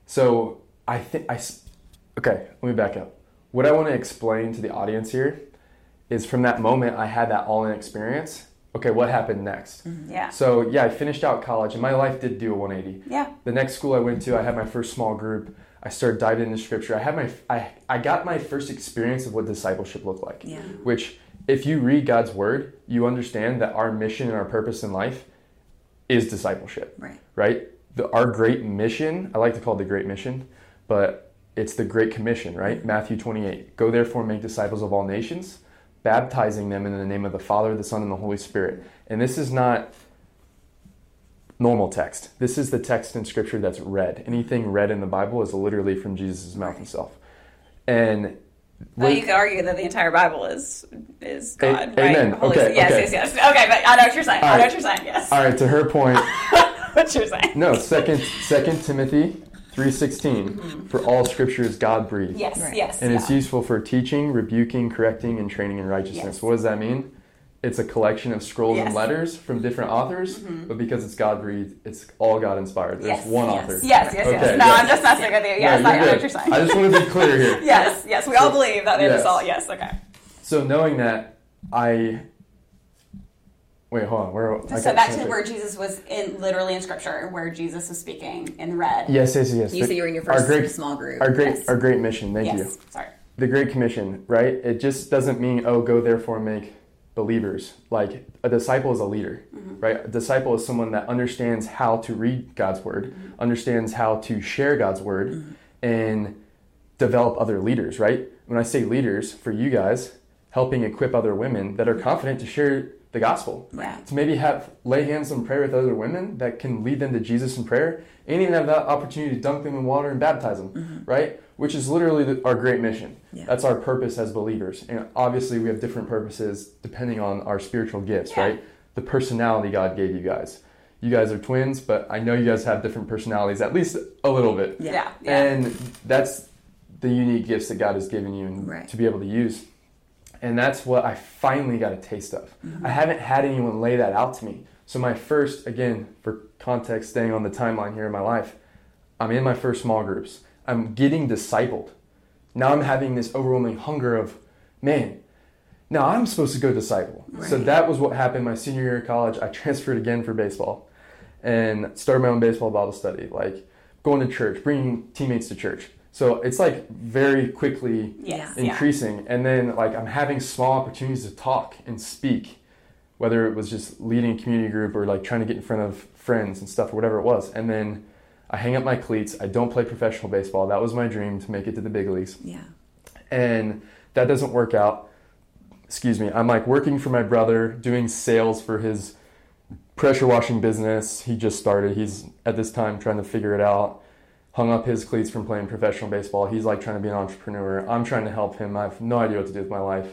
[SPEAKER 3] so I think I s- okay. Let me back up. What I want to explain to the audience here is from that moment I had that all-in experience. Okay, what happened next?
[SPEAKER 2] Yeah.
[SPEAKER 3] So yeah, I finished out college, and my life did do a one eighty.
[SPEAKER 2] Yeah.
[SPEAKER 3] The next school I went to, I had my first small group. I started diving into scripture. I had my, I, I got my first experience of what discipleship looked like.
[SPEAKER 1] Yeah.
[SPEAKER 3] Which, if you read God's word, you understand that our mission and our purpose in life is discipleship.
[SPEAKER 1] Right.
[SPEAKER 3] Right? The, our great mission, I like to call it the great mission, but it's the Great Commission, right? Matthew twenty-eight. Go therefore and make disciples of all nations, baptizing them in the name of the Father, the Son, and the Holy Spirit. And this is not normal text. This is the text in Scripture that's read. Anything read in the Bible is literally from Jesus' mouth himself. And
[SPEAKER 2] Well, you could argue that the entire Bible is is
[SPEAKER 3] A-
[SPEAKER 2] God, right?
[SPEAKER 3] amen.
[SPEAKER 2] Holy
[SPEAKER 3] Okay,
[SPEAKER 2] Spirit. Yes,
[SPEAKER 3] okay.
[SPEAKER 2] yes, yes. Okay, but I know what you're saying.
[SPEAKER 3] All
[SPEAKER 2] I know
[SPEAKER 3] right.
[SPEAKER 2] what you're saying. Yes.
[SPEAKER 3] all right, to her point,
[SPEAKER 2] What you're saying.
[SPEAKER 3] no, second second Timothy three sixteen, for all Scripture is God breathed.
[SPEAKER 2] Yes.
[SPEAKER 1] Right.
[SPEAKER 2] Yes.
[SPEAKER 3] And it's
[SPEAKER 2] yeah.
[SPEAKER 3] useful for teaching, rebuking, correcting, and training in righteousness.
[SPEAKER 2] Yes.
[SPEAKER 3] What does that mean? It's a collection of scrolls
[SPEAKER 2] Yes.
[SPEAKER 3] and letters from different authors, but because it's God breathed, it's all God inspired. There's
[SPEAKER 2] Yes.
[SPEAKER 3] one
[SPEAKER 1] Yes.
[SPEAKER 3] author.
[SPEAKER 2] Yes. Yes. Yes.
[SPEAKER 3] Okay,
[SPEAKER 2] No,
[SPEAKER 3] yes.
[SPEAKER 2] I'm just messing with you. Yes,
[SPEAKER 3] No,
[SPEAKER 2] I, I
[SPEAKER 3] you're
[SPEAKER 2] know
[SPEAKER 3] good.
[SPEAKER 2] what you're saying.
[SPEAKER 3] I just want to be clear here.
[SPEAKER 2] Yes. Yes. We all
[SPEAKER 3] So-
[SPEAKER 2] believe that it is
[SPEAKER 3] yes.
[SPEAKER 2] all. Yes. Okay.
[SPEAKER 3] So knowing that, I wait. Hold on. Where? I
[SPEAKER 2] Just
[SPEAKER 3] got
[SPEAKER 2] so back to
[SPEAKER 3] something.
[SPEAKER 2] where Jesus was in, literally in Scripture, where Jesus was speaking in red.
[SPEAKER 3] Yes, yes, yes.
[SPEAKER 1] You
[SPEAKER 3] The-
[SPEAKER 1] said you were in your
[SPEAKER 3] our
[SPEAKER 1] first
[SPEAKER 3] great,
[SPEAKER 1] small group.
[SPEAKER 3] Our great,
[SPEAKER 2] Yes.
[SPEAKER 3] our great mission. Thank
[SPEAKER 2] Yes.
[SPEAKER 3] you.
[SPEAKER 2] Sorry.
[SPEAKER 3] The Great Commission, right? It just doesn't mean, oh, go therefore and make believers. Like, a disciple is a leader,
[SPEAKER 2] Mm-hmm.
[SPEAKER 3] right? A disciple is someone that understands how to read God's word,
[SPEAKER 2] Mm-hmm.
[SPEAKER 3] understands how to share God's word,
[SPEAKER 1] Mm-hmm.
[SPEAKER 3] and develop other leaders, right? When I say leaders, for you guys, helping equip other women that are confident to share the gospel.
[SPEAKER 1] Right.
[SPEAKER 3] To maybe have lay hands on prayer with other women that can lead them to Jesus in prayer, and even have that opportunity to dunk them in water and baptize them, mm-hmm. right? Which is literally the, our great mission. Yeah. That's our purpose as believers. And obviously we have different purposes depending on our spiritual gifts, yeah. right? The personality God gave you guys. You guys are twins, but I know you guys have different personalities, at least a little bit.
[SPEAKER 2] Yeah. yeah.
[SPEAKER 3] And that's the unique gifts that God has given you and right. to be able to use. And that's what I finally got a taste of. Mm-hmm. I haven't had anyone lay that out to me. So my first, again, for context, staying on the timeline here in my life, I'm in my first small groups. I'm getting discipled. Now I'm having this overwhelming hunger of, man, now I'm supposed to go disciple. Right. So that was what happened my senior year of college. I transferred again for baseball and started my own baseball Bible study, like going to church, bringing teammates to church. So it's like very quickly yes, increasing. Yeah. And then like I'm having small opportunities to talk and speak, whether it was just leading a community group or like trying to get in front of friends and stuff or whatever it was. And then I hang up my cleats. I don't play professional baseball. That was my dream, to make it to the big leagues.
[SPEAKER 1] Yeah.
[SPEAKER 3] And that doesn't work out. Excuse me. I'm like working for my brother, doing sales for his pressure washing business. He just started. He's at this time trying to figure it out. Hung up his cleats from playing professional baseball. He's like trying to be an entrepreneur. I'm trying to help him. I have no idea what to do with my life.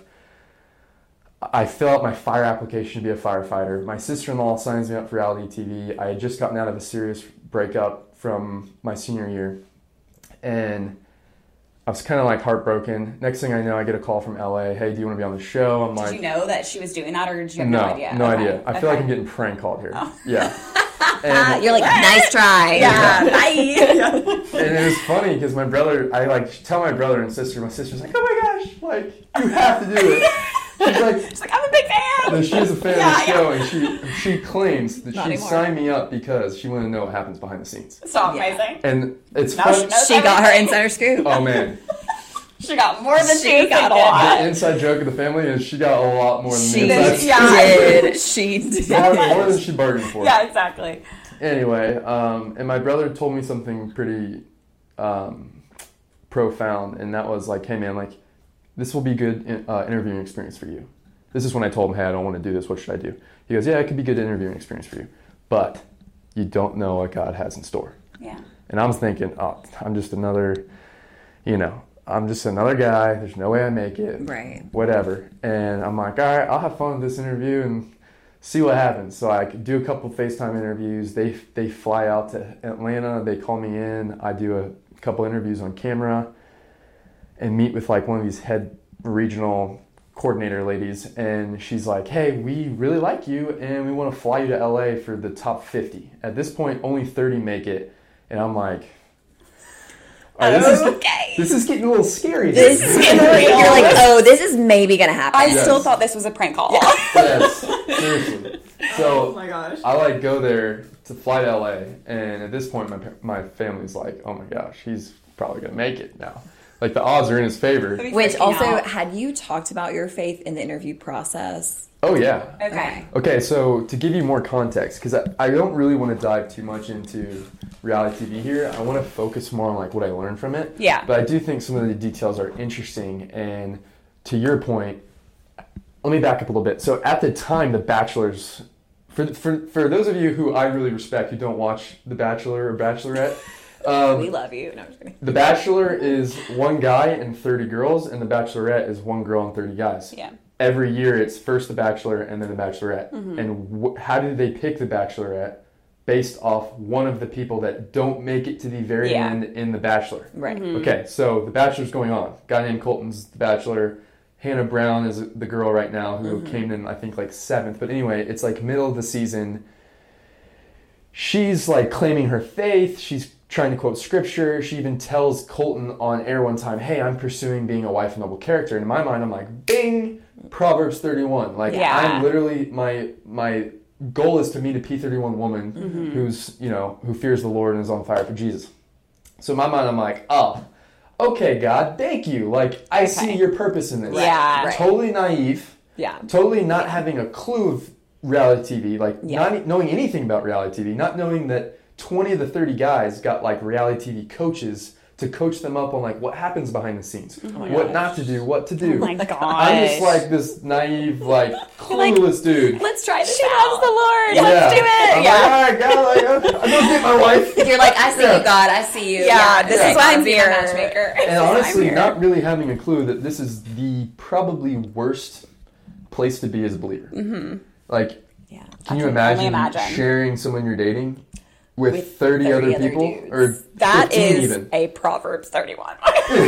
[SPEAKER 3] I fill out my fire application to be a firefighter. My sister-in-law signs me up for reality T V. I had just gotten out of a serious breakup from my senior year. And I was kind of like heartbroken. Next thing I know, I get a call from L A. Hey, do you want to be on the show? I'm
[SPEAKER 2] did
[SPEAKER 3] like,
[SPEAKER 2] you know that she was doing that, or did you have
[SPEAKER 3] no,
[SPEAKER 2] no idea?
[SPEAKER 3] No
[SPEAKER 2] okay.
[SPEAKER 3] idea. I
[SPEAKER 2] okay.
[SPEAKER 3] feel like I'm getting prank called here.
[SPEAKER 2] Oh.
[SPEAKER 3] Yeah. And
[SPEAKER 1] you're like, nice try.
[SPEAKER 2] Yeah, bye.
[SPEAKER 3] And it was funny because my brother, I like tell my brother and sister, my sister's like, oh my gosh, like, you have to do it. She's like,
[SPEAKER 2] She's like, I'm a big fan.
[SPEAKER 3] She's a fan
[SPEAKER 2] yeah,
[SPEAKER 3] of the show,
[SPEAKER 2] yeah.
[SPEAKER 3] and she she claims that
[SPEAKER 2] Not
[SPEAKER 3] she
[SPEAKER 2] anymore.
[SPEAKER 3] signed me up because she wanted to know what happens behind the scenes.
[SPEAKER 2] So
[SPEAKER 1] Yeah.
[SPEAKER 2] amazing.
[SPEAKER 3] And it's
[SPEAKER 2] Now
[SPEAKER 3] fun.
[SPEAKER 2] she knows
[SPEAKER 1] She got her
[SPEAKER 2] everything.
[SPEAKER 1] insider scoop.
[SPEAKER 3] Oh man,
[SPEAKER 2] She got more than
[SPEAKER 1] She
[SPEAKER 2] she
[SPEAKER 1] got a
[SPEAKER 2] thinking.
[SPEAKER 1] lot.
[SPEAKER 3] the inside joke of the family is she got a lot more than
[SPEAKER 1] She
[SPEAKER 3] the inside.
[SPEAKER 2] Yeah.
[SPEAKER 1] did. She did.
[SPEAKER 3] More, more than she bargained for.
[SPEAKER 2] Yeah, exactly.
[SPEAKER 3] Anyway, um, and my brother told me something pretty um, profound, and that was like, hey man, like, this will be good uh, interviewing experience for you. This is when I told him, hey, I don't want to do this. What should I do? He goes, yeah, it could be good interviewing experience for you, but you don't know what God has in store.
[SPEAKER 2] Yeah.
[SPEAKER 3] And I was thinking, oh, I'm just another, you know, I'm just another guy. There's no way I make it.
[SPEAKER 1] Right.
[SPEAKER 3] Whatever. And I'm like, all right, I'll have fun with this interview and see what happens. So I could do a couple FaceTime interviews. They they fly out to Atlanta. They call me in. I do a couple interviews on camera and meet with like one of these head regional coordinator ladies. And she's like, hey, we really like you and we want to fly you to L A for the top fifty. At this point, only thirty make it. And I'm like, all right, this,
[SPEAKER 2] okay.
[SPEAKER 3] is, this is getting a little scary.
[SPEAKER 1] This is getting real. You're like, oh, this is maybe gonna happen.
[SPEAKER 2] I
[SPEAKER 3] Yes.
[SPEAKER 2] still thought this was a prank call.
[SPEAKER 3] Yes, seriously. So
[SPEAKER 2] Oh my gosh.
[SPEAKER 3] I like go there to fly to L A, and at this point, my my family's like, "Oh my gosh, he's probably gonna make it now." Like the odds are in his favor.
[SPEAKER 1] Which
[SPEAKER 2] Freaking
[SPEAKER 1] also,
[SPEAKER 2] out.
[SPEAKER 1] had you talked about your faith in the interview process?
[SPEAKER 3] Oh yeah.
[SPEAKER 2] Okay.
[SPEAKER 3] Okay, so to give you more context, because I, I don't really want to dive too much into reality T V here. I want to focus more on like what I learned from it.
[SPEAKER 2] Yeah.
[SPEAKER 3] But I do think some of the details are interesting. And to your point, let me back up a little bit. So at the time, The Bachelor's, for for for those of you who I really respect who don't watch The Bachelor or Bachelorette. Um,
[SPEAKER 2] We love you. No, I'm just kidding.
[SPEAKER 3] The Bachelor is one guy and thirty girls, and The Bachelorette is one girl and thirty guys.
[SPEAKER 2] Yeah.
[SPEAKER 3] Every year it's first The Bachelor and then The Bachelorette.
[SPEAKER 2] Mm-hmm.
[SPEAKER 3] And wh- how did they pick The Bachelorette? Based off one of the people that don't make it to the very
[SPEAKER 2] Yeah.
[SPEAKER 3] end in The Bachelor.
[SPEAKER 1] Right.
[SPEAKER 2] Mm-hmm.
[SPEAKER 3] Okay, so The Bachelor's going on. Guy named Colton's The Bachelor. Hannah Brown is the girl right now who
[SPEAKER 2] Mm-hmm.
[SPEAKER 3] came in, I think, like seventh. But anyway, it's like middle of the season. She's like claiming her faith. She's trying to quote scripture. She even tells Colton on air one time, hey, I'm pursuing being a wife and noble character. And in my mind, I'm like, bing, Proverbs thirty-one. Like,
[SPEAKER 2] Yeah.
[SPEAKER 3] I'm literally, my my goal is to meet a P thirty-one woman
[SPEAKER 2] Mm-hmm.
[SPEAKER 3] who's, you know, who fears the Lord and is on fire for Jesus. So in my mind, I'm like, oh, okay, God, thank you. Like, I see
[SPEAKER 2] Okay.
[SPEAKER 3] your purpose in this.
[SPEAKER 2] Yeah.
[SPEAKER 1] Right.
[SPEAKER 3] Totally naive.
[SPEAKER 2] Yeah.
[SPEAKER 3] Totally not having a clue of reality T V, like
[SPEAKER 1] Yeah.
[SPEAKER 3] not knowing anything about reality T V, not knowing that twenty of the thirty guys got like reality T V coaches to coach them up on like what happens behind the scenes,
[SPEAKER 2] Oh my
[SPEAKER 3] what
[SPEAKER 2] gosh.
[SPEAKER 3] not to do, what to do.
[SPEAKER 2] Oh my gosh.
[SPEAKER 3] I'm just like this naive, like clueless dude.
[SPEAKER 1] Let's try this
[SPEAKER 2] She
[SPEAKER 1] out.
[SPEAKER 2] loves the Lord.
[SPEAKER 3] Yeah.
[SPEAKER 2] Let's do it.
[SPEAKER 3] I'm
[SPEAKER 2] yeah.
[SPEAKER 3] like, all right, God, like, I'm, I'm gonna get my wife.
[SPEAKER 1] You're like, I see
[SPEAKER 3] Yeah.
[SPEAKER 1] you, God. I see you.
[SPEAKER 2] Yeah, this
[SPEAKER 1] okay,
[SPEAKER 2] is why I'm
[SPEAKER 1] God's being my
[SPEAKER 2] here.
[SPEAKER 1] matchmaker.
[SPEAKER 3] And
[SPEAKER 2] I'm
[SPEAKER 3] honestly,
[SPEAKER 2] here.
[SPEAKER 3] not really having a clue that this is the probably worst place to be as a believer. Mm-hmm. Like,
[SPEAKER 1] Yeah.
[SPEAKER 3] can
[SPEAKER 2] I
[SPEAKER 3] you
[SPEAKER 2] can
[SPEAKER 3] imagine,
[SPEAKER 2] only imagine.
[SPEAKER 3] sharing someone you're dating with,
[SPEAKER 1] With
[SPEAKER 3] thirty,
[SPEAKER 1] thirty
[SPEAKER 3] other
[SPEAKER 1] other
[SPEAKER 3] people?
[SPEAKER 1] dudes.
[SPEAKER 3] Or
[SPEAKER 2] That
[SPEAKER 3] fifteen
[SPEAKER 2] is
[SPEAKER 3] even?
[SPEAKER 2] a Proverbs thirty-one.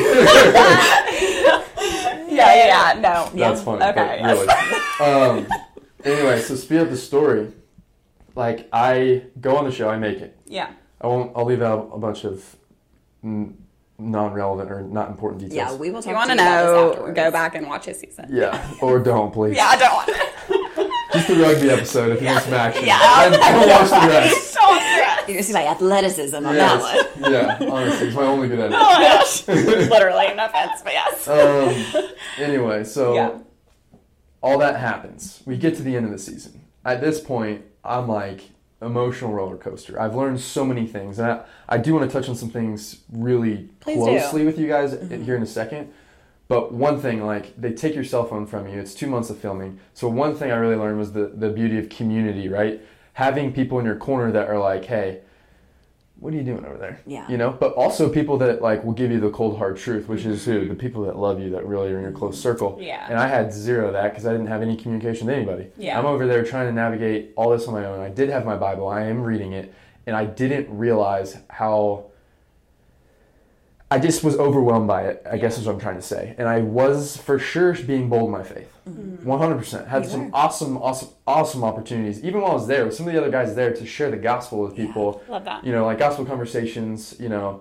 [SPEAKER 2] yeah, yeah, yeah. No.
[SPEAKER 3] That's funny.
[SPEAKER 2] Okay.
[SPEAKER 3] But really. um, anyway, so speed up the story. Like, I go on the show, I make it.
[SPEAKER 2] Yeah.
[SPEAKER 3] I won't. I'll leave out a bunch of n- non-relevant or not important
[SPEAKER 1] Yeah,
[SPEAKER 3] details.
[SPEAKER 1] we will
[SPEAKER 2] If
[SPEAKER 1] talk
[SPEAKER 2] you want
[SPEAKER 1] to
[SPEAKER 2] to
[SPEAKER 1] you about this
[SPEAKER 2] know,
[SPEAKER 1] afterwards.
[SPEAKER 2] go back and watch his season.
[SPEAKER 3] Yeah, or don't, please.
[SPEAKER 2] Yeah, I don't want to.
[SPEAKER 3] Just the rugby episode if you want some action.
[SPEAKER 2] Yeah.
[SPEAKER 3] And don't watch the rest.
[SPEAKER 2] Don't want to.
[SPEAKER 1] You're gonna see my athleticism on
[SPEAKER 3] Yes.
[SPEAKER 1] that one.
[SPEAKER 3] Yeah, honestly, it's my only good edit.
[SPEAKER 2] Oh my gosh. Literally, no offense, but yes.
[SPEAKER 3] Um, anyway, so
[SPEAKER 2] Yeah.
[SPEAKER 3] all that happens. We get to the end of the season. At this point, I'm like emotional roller coaster. I've learned so many things, and I, I do want to touch on some things really
[SPEAKER 2] Please do.
[SPEAKER 3] closely with you guys here in a second. But one thing, like, they take your cell phone from you. It's two months of filming. So one thing I really learned was the, the beauty of community, right? Having people in your corner that are like, hey, what are you doing over there?
[SPEAKER 1] Yeah.
[SPEAKER 3] You know? But also people that, like, will give you the cold, hard truth, which is who? The people that love you, that really are in your close circle.
[SPEAKER 2] Yeah.
[SPEAKER 3] And I had zero of that because I didn't have any communication with anybody.
[SPEAKER 2] Yeah.
[SPEAKER 3] I'm over there trying to navigate all this on my own. I did have my Bible. I am reading it. And I didn't realize how... I just was overwhelmed by it, I guess is what I'm trying to say. And I was for sure being bold in my faith. one hundred percent. Had
[SPEAKER 1] You
[SPEAKER 3] some
[SPEAKER 1] were.
[SPEAKER 3] awesome, awesome, awesome opportunities. Even while I was there, with some of the other guys there to share the gospel with people.
[SPEAKER 2] Love that.
[SPEAKER 3] You know, like gospel conversations, you know,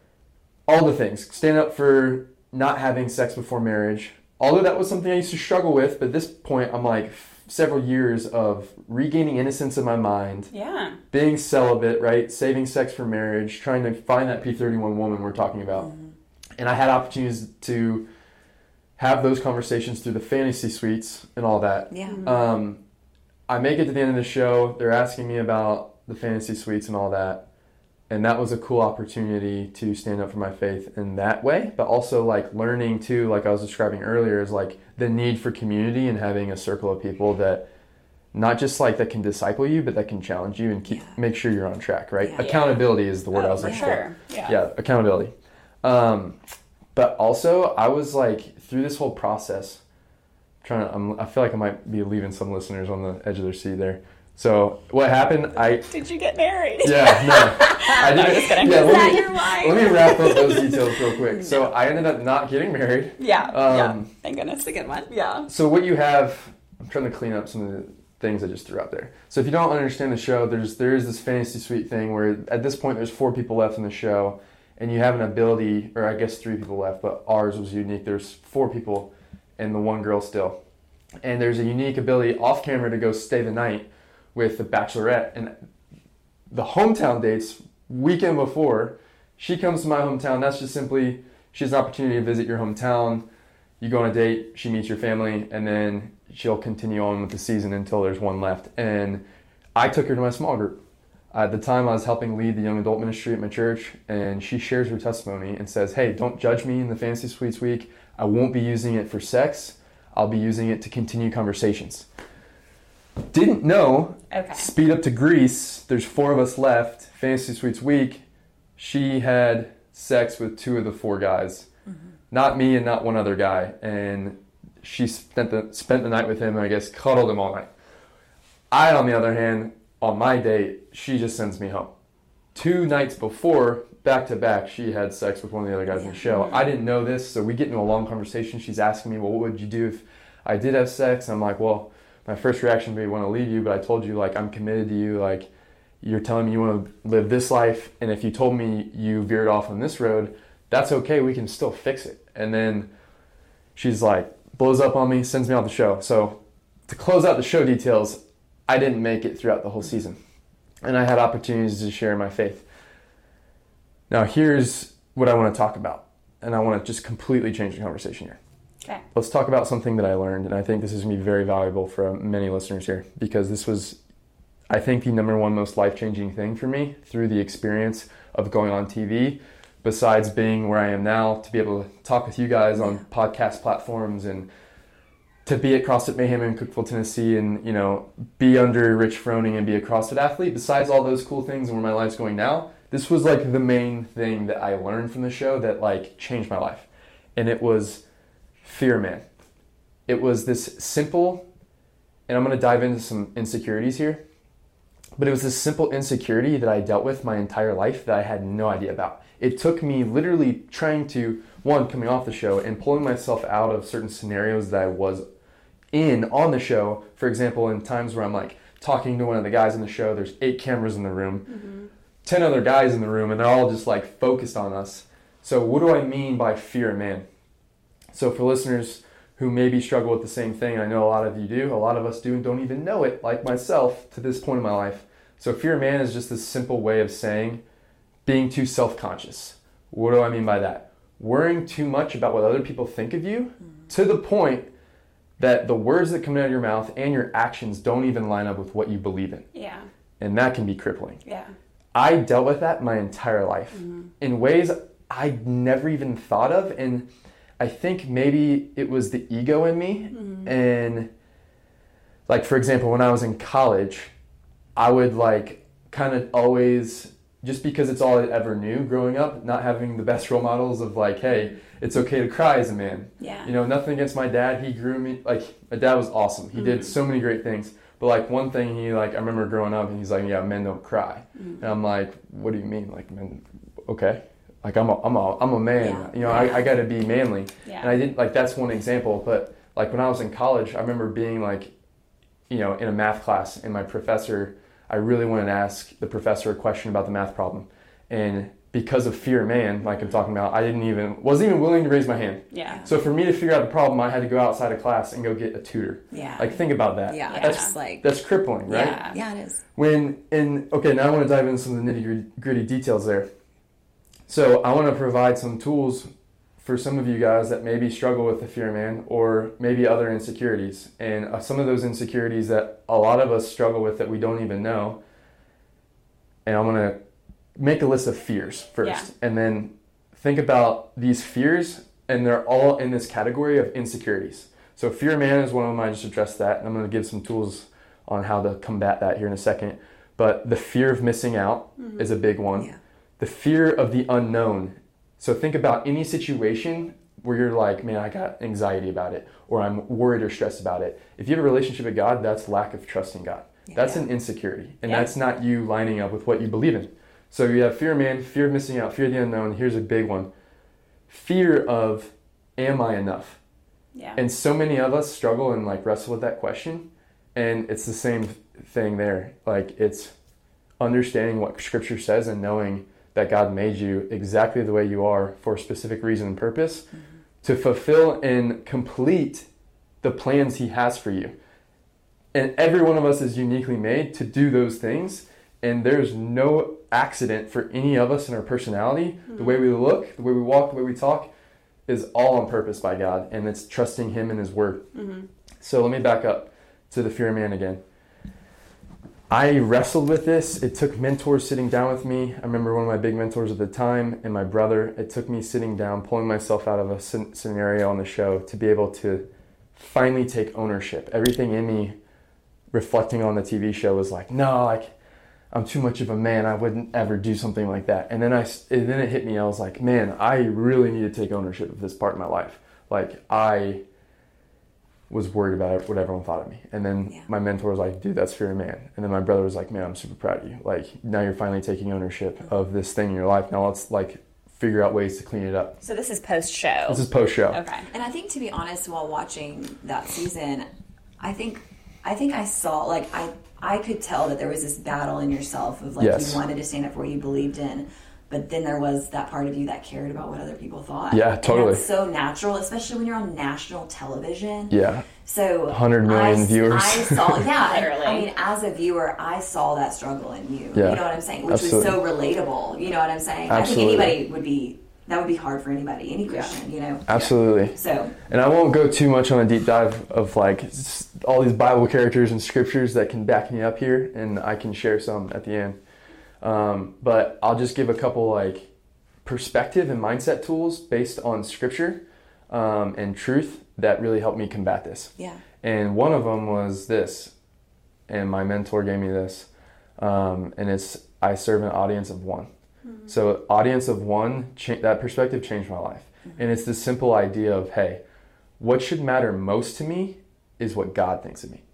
[SPEAKER 3] all the things. Stand up for not having sex before marriage. Although that was something I used to struggle with, but at this point, I'm like several years of regaining innocence in my mind.
[SPEAKER 2] Yeah.
[SPEAKER 3] Being celibate, right? Saving sex for marriage, trying to find that P thirty-one woman we're talking about. Mm-hmm. And I had opportunities to have those conversations through the fantasy suites and all that.
[SPEAKER 1] Yeah.
[SPEAKER 3] Um, I make it to the end of the show. They're asking me about the fantasy suites and all that. And that was a cool opportunity to stand up for my faith in that way. But also, like, learning, too, like I was describing earlier, is, like, the need for community and having a circle of people that not just, like, that can disciple you, but that can challenge you and keep
[SPEAKER 1] Yeah.
[SPEAKER 3] make sure you're on track, right?
[SPEAKER 1] Yeah.
[SPEAKER 3] Accountability is the word
[SPEAKER 2] Oh,
[SPEAKER 3] I was
[SPEAKER 2] for
[SPEAKER 3] looking
[SPEAKER 2] sure.
[SPEAKER 3] for.
[SPEAKER 2] Yeah.
[SPEAKER 3] Yeah, accountability. Um, but also, I was, like, through this whole process, trying to, I'm, I feel like I might be leaving some listeners on the edge of their seat there. So what happened, I...
[SPEAKER 2] Did you get married?
[SPEAKER 3] Yeah, no. I didn't,
[SPEAKER 2] just kidding.
[SPEAKER 3] yeah,
[SPEAKER 2] Is
[SPEAKER 3] let
[SPEAKER 2] that
[SPEAKER 3] me,
[SPEAKER 2] your wife?
[SPEAKER 3] let me wrap up those details real quick. So I ended up not getting married.
[SPEAKER 2] Yeah. yeah.
[SPEAKER 3] Um,
[SPEAKER 2] Thank goodness.
[SPEAKER 1] That's a good one.
[SPEAKER 2] Yeah.
[SPEAKER 3] So what you have, I'm trying to clean up some of the things I just threw out there. So if you don't understand the show, there's there is this fantasy suite thing where at this point there's four people left in the show, and you have an ability, or I guess three people left, but ours was unique. There's four people and the one girl still. And there's a unique ability off camera to go stay the night with the bachelorette. And the hometown dates, weekend before, she comes to my hometown. That's just simply, she has an opportunity to visit your hometown. You go on a date, she meets your family, and then she'll continue on with the season until there's one left. And I took her to my small group. At the time, I was helping lead the young adult ministry at my church, and she shares her testimony and says, hey, don't judge me in the Fantasy Suites week. I won't be using it for sex. I'll be using it to continue conversations. Didn't know.
[SPEAKER 2] Okay.
[SPEAKER 3] Speed up to Greece. There's four of us left. Fantasy Suites week. She had sex with two of the four guys. Mm-hmm. Not me and not one other guy. And she spent the spent the night with him and I guess cuddled him all night. I, on the other hand, on my date, she just sends me home. Two nights before, back to back, she had sex with one of the other guys in the show. I didn't know this, so we get into a long conversation. She's asking me, well, what would you do if I did have sex? And I'm like, well, my first reaction would be, I want to leave you, but I told you, like, I'm committed to you. Like, you're telling me you want to live this life, and if you told me you veered off on this road, that's okay. We can still fix it. And then she's like, blows up on me, sends me off the show. So to close out the show details, I didn't make it throughout the whole season. And I had opportunities to share my faith. Now, here's what I want to talk about. And I want to just completely change the conversation here.
[SPEAKER 2] Okay.
[SPEAKER 3] Let's talk about something that I learned. And I think this is going to be very valuable for many listeners here. Because this was, I think, the number one most life-changing thing for me through the experience of going on T V besides being where I am now, to be able to talk with you guys on yeah. podcast platforms and to be at CrossFit Mayhem in Cookeville, Tennessee, and, you know, be under Rich Froning and be a CrossFit athlete, besides all those cool things and where my life's going now, this was like the main thing that I learned from the show that like changed my life. And it was fear, man. It was this simple, and I'm going to dive into some insecurities here, but it was this simple insecurity that I dealt with my entire life that I had no idea about. It took me literally trying to, one, coming off the show and pulling myself out of certain scenarios that I was in on the show. For example, in times where I'm like talking to one of the guys in the show, there's eight cameras in the room, mm-hmm. ten other guys in the room, and they're all just like focused on us. So what do I mean by fear, man? So for listeners who maybe struggle with the same thing, I know a lot of you do, a lot of us do and don't even know it, like myself, to this point in my life. So fear, man, is just this simple way of saying being too self-conscious. What do I mean by that? Worrying too much about what other people think of you mm-hmm. to the point that the words that come out of your mouth and your actions don't even line up with what you believe in.
[SPEAKER 2] Yeah.
[SPEAKER 3] And that can be crippling.
[SPEAKER 2] Yeah.
[SPEAKER 3] I dealt with that my entire life mm-hmm. in ways I never even thought of. And I think maybe it was the ego in me. Mm-hmm. And like, for example, when I was in college, I would like kind of always, just because it's all I ever knew growing up, not having the best role models of like, hey, it's okay to cry as a man.
[SPEAKER 2] Yeah.
[SPEAKER 3] You know, nothing against my dad. He grew me, like, my dad was awesome. He mm-hmm. did so many great things. But like one thing he like, I remember growing up and he's like, yeah, men don't cry. Mm-hmm. And I'm like, what do you mean? Like, men, okay. Like I'm a, I'm a, I'm a man, yeah. you know, I, I got to be manly.
[SPEAKER 2] Yeah.
[SPEAKER 3] And I didn't, like, that's one example. But like when I was in college, I remember being like, you know, in a math class, and my professor, I really wanted to ask the professor a question about the math problem. And because of fear, man, like I'm talking about, I didn't even, wasn't even willing to raise my hand.
[SPEAKER 2] Yeah.
[SPEAKER 3] So for me to figure out the problem, I had to go outside of class and go get a tutor.
[SPEAKER 1] Yeah.
[SPEAKER 3] Like, think about that.
[SPEAKER 1] Yeah.
[SPEAKER 3] That's
[SPEAKER 1] That's like,
[SPEAKER 3] that's crippling, right?
[SPEAKER 1] Yeah. Yeah, it is.
[SPEAKER 3] When, and okay, now I want to dive into some of the nitty gritty details there. So I want to provide some tools for some of you guys that maybe struggle with the fear, man, or maybe other insecurities. And uh, some of those insecurities that a lot of us struggle with that we don't even know. And I'm going to make a list of fears first,
[SPEAKER 2] yeah.
[SPEAKER 3] and then think about these fears, and they're all in this category of insecurities. So fear, man, is one of them. I just addressed that, and I'm going to give some tools on how to combat that here in a second. But the fear of missing out mm-hmm. is a big one.
[SPEAKER 1] Yeah.
[SPEAKER 3] The fear of the unknown. So think about any situation where you're like, man, I got anxiety about it, or I'm worried or stressed about it. If you have a relationship with God, that's lack of trust in God. Yeah. That's an insecurity, and yeah. that's not you lining up with what you believe in. So you have fear, man, fear of missing out, fear of the unknown. Here's a big one. Fear of, am I enough?
[SPEAKER 2] Yeah.
[SPEAKER 3] And so many of us struggle and like wrestle with that question. And it's the same thing there. Like, it's understanding what Scripture says and knowing that God made you exactly the way you are for a specific reason and purpose mm-hmm. to fulfill and complete the plans He has for you. And every one of us is uniquely made to do those things. And there's no accident for any of us in our personality. Mm-hmm. The way we look, the way we walk, the way we talk is all on purpose by God. And it's trusting Him and His Word. Mm-hmm. So let me back up to the fear, man, again. I wrestled with this. It took mentors sitting down with me. I remember one of my big mentors at the time and my brother. It took me sitting down, pulling myself out of a scenario on the show to be able to finally take ownership. Everything in me reflecting on the T V show was like, no, like, I'm too much of a man. I wouldn't ever do something like that. And then I, and then it hit me. I was like, man, I really need to take ownership of this part of my life. Like, I was worried about what everyone thought of me. And then yeah. my mentor was like, dude, that's fear of man. And then my brother was like, man, I'm super proud of you. Like, now you're finally taking ownership of this thing in your life. Now let's like figure out ways to clean it up.
[SPEAKER 2] So this is post-show.
[SPEAKER 3] This is post-show.
[SPEAKER 2] Okay.
[SPEAKER 1] And I think, to be honest, while watching that season, I think, I think I saw, like, I, I could tell that there was this battle in yourself of like yes. you wanted to stand up for what you believed in, but then there was that part of you that cared about what other people thought.
[SPEAKER 3] Yeah, totally.
[SPEAKER 1] And that's so natural, especially when you're on national television.
[SPEAKER 3] Yeah.
[SPEAKER 1] So
[SPEAKER 3] one hundred million
[SPEAKER 1] I,
[SPEAKER 3] viewers.
[SPEAKER 1] I saw, yeah,
[SPEAKER 2] literally.
[SPEAKER 1] I mean, as a viewer, I saw that struggle in you.
[SPEAKER 3] Yeah.
[SPEAKER 1] You know what I'm saying? Which
[SPEAKER 3] Absolutely.
[SPEAKER 1] was so relatable. You know what I'm saying?
[SPEAKER 3] Absolutely.
[SPEAKER 1] I think anybody would be. That would be hard for anybody, any Christian, you know?
[SPEAKER 3] Absolutely.
[SPEAKER 1] Yeah. So,
[SPEAKER 3] and I won't go too much on a deep dive of like all these Bible characters and scriptures that can back me up here, and I can share some at the end. Um, but I'll just give a couple like perspective and mindset tools based on scripture um, and truth that really helped me combat this.
[SPEAKER 1] Yeah.
[SPEAKER 3] And one of them was this, and my mentor gave me this, um, and it's, I serve an audience of one. Mm-hmm. So audience of one, cha- that perspective changed my life. Mm-hmm. And it's this simple idea of, hey, what should matter most to me is what God thinks of me.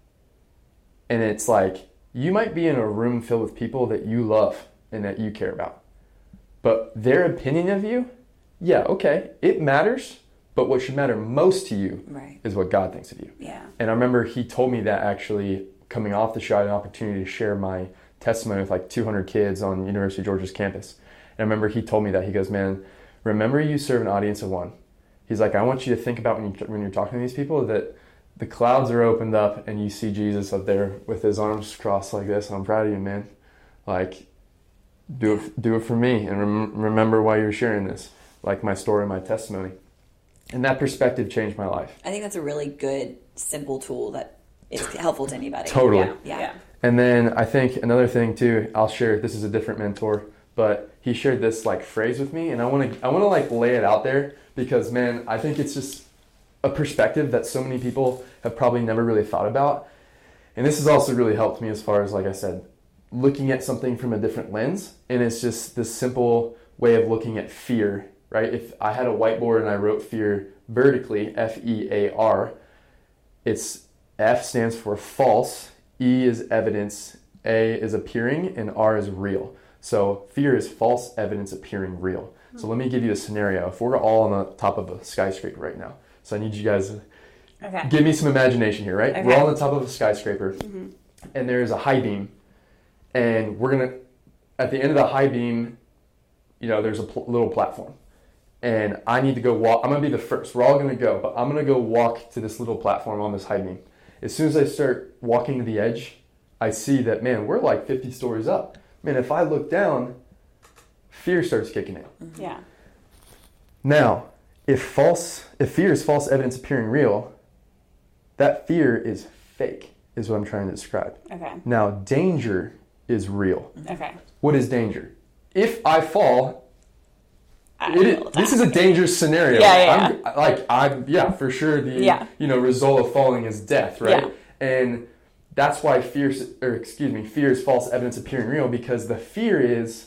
[SPEAKER 3] And it's like, you might be in a room filled with people that you love and that you care about. But their opinion of you, yeah, okay, it matters. But what should matter most to you
[SPEAKER 1] right.
[SPEAKER 3] is what God thinks of you.
[SPEAKER 1] Yeah.
[SPEAKER 3] And I remember he told me that actually coming off the show, I had an opportunity to share my testimony with like two hundred kids on University of Georgia's campus. And I remember he told me that. He goes, man, remember you serve an audience of one. He's like, I want you to think about when, you, when you're talking to these people that the clouds are opened up and you see Jesus up there with his arms crossed like this. And I'm proud of you, man. Like, do it, do it for me. And rem- remember why you're sharing this, like my story, my testimony. And that perspective changed my life.
[SPEAKER 1] I think that's a really good, simple tool that is helpful to anybody.
[SPEAKER 3] Totally.
[SPEAKER 1] Yeah. yeah. yeah.
[SPEAKER 3] And then I think another thing too, I'll share, this is a different mentor, but he shared this like phrase with me, and I want to I want to like lay it out there because, man, I think it's just a perspective that so many people have probably never really thought about. And this has also really helped me as far as, like I said, looking at something from a different lens. And it's just this simple way of looking at fear, right? If I had a whiteboard and I wrote fear vertically, F E A R, it's F stands for false, E is evidence, A is appearing, and R is real. So fear is false evidence appearing real. So let me give you a scenario. If we're all on the top of a skyscraper right now, so I need you guys to okay. give me some imagination here, right? Okay. We're all on the top of a skyscraper, mm-hmm. and there's a high beam, and we're going to, at the end of the high beam, you know, there's a pl- little platform, and I need to go walk. I'm going to be the first. We're all going to go, but I'm going to go walk to this little platform on this high beam. As soon as I start walking to the edge, I see that, man, we're like fifty stories up. Man, if I look down, fear starts kicking in.
[SPEAKER 2] Yeah.
[SPEAKER 3] Now, if false, if fear is false evidence appearing real, that fear is fake, is what I'm trying to describe.
[SPEAKER 2] Okay.
[SPEAKER 3] Now, danger is real.
[SPEAKER 2] Okay.
[SPEAKER 3] What is danger? If I fall, I it, this is a dangerous scenario.
[SPEAKER 2] Yeah, yeah, yeah.
[SPEAKER 3] I'm, like, I, yeah, for sure. The
[SPEAKER 2] yeah.
[SPEAKER 3] you know result of falling is death, right?
[SPEAKER 2] Yeah.
[SPEAKER 3] And that's why fear, or excuse me, fear is false evidence appearing real, because the fear is